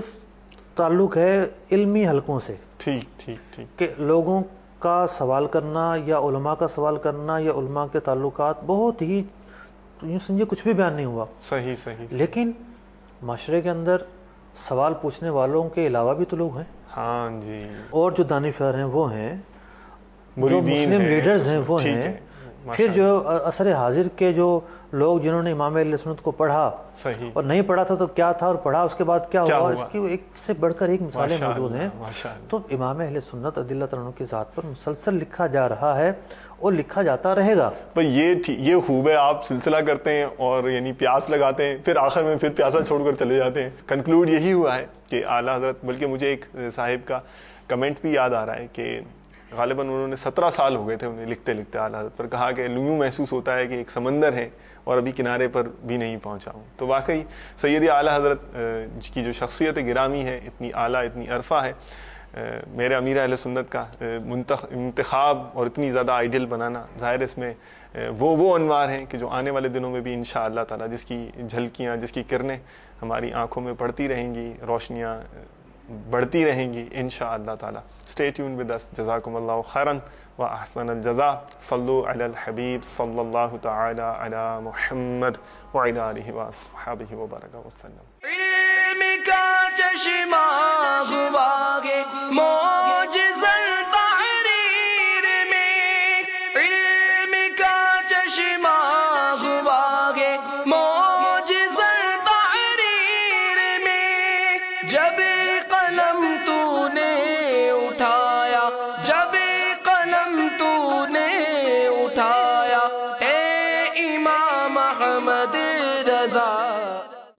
تعلق ہے علمی حلقوں سے،
ٹھیک ٹھیک ٹھیک،
کہ لوگوں کا سوال کرنا یا علماء کا سوال کرنا یا علماء کے تعلقات بہت ہی یوں سمجھے کچھ بھی بیان نہیں ہوا.
صحیح صحیح.
لیکن معاشرے کے اندر سوال پوچھنے والوں کے علاوہ بھی تو لوگ ہیں.
ہاں جی.
اور جو دانشور ہیں وہ ہیں، جو
مریدین
مسلم
ہیں،
لیڈرز ہیں وہ
ٹھیک
ہیں.
ہے.
پھر جو عصر حاضر کے جو لوگ جنہوں نے امام اہل سنت کو پڑھا
صحیح،
اور نہیں پڑھا تھا تو کیا تھا، اور پڑھا اس کے بعد کیا ہوا، اس کی ایک سے بڑھ کر ایک مثالیں موجود ہیں. تو امام اہل سنت رضی اللہ تعالیٰ عنہ کی ذات پر مسلسل لکھا جا رہا ہے اور لکھا جاتا رہے گا.
بھئی یہ یہ خوب ہے، آپ سلسلہ کرتے ہیں اور یعنی پیاس لگاتے ہیں، پھر آخر میں پھر پیاسا چھوڑ کر چلے جاتے ہیں. کنکلوڈ یہی ہوا ہے کہ اعلیٰ حضرت، بلکہ مجھے ایک صاحب کا کمنٹ بھی یاد آ رہا ہے کہ غالباً انہوں نے سترہ سال ہو گئے تھے انہیں لکھتے لکھتے اعلیٰ حضرت پر، کہا کہ یوں محسوس ہوتا ہے کہ ایک سمندر ہے اور ابھی کنارے پر بھی نہیں پہنچا ہوں. تو واقعی سیدی اعلیٰ حضرت کی جو شخصیت گرامی ہے، اتنی اعلیٰ اتنی عرفہ ہے، میرے امیر اہل سنت کا انتخاب اور اتنی زیادہ آئیڈیل بنانا، ظاہر اس میں وہ وہ انوار ہیں کہ جو آنے والے دنوں میں بھی انشاءاللہ تعالیٰ جس کی جھلکیاں، جس کی کرنیں ہماری آنکھوں میں پڑتی رہیں گی، روشنیاں بڑھتی رہیں گی انشاءاللہ تعالیٰ. Stay tune with us. جزاکم اللہ خیرا و احسن الجزاء. صلو علی الحبیب صلی اللہ تعالی علی محمد وعلی آلہ واصحابہ وبارک وسلم.
علم کا چشمہ ہوا کہ معجزہ ظاہر جب قلم تو نے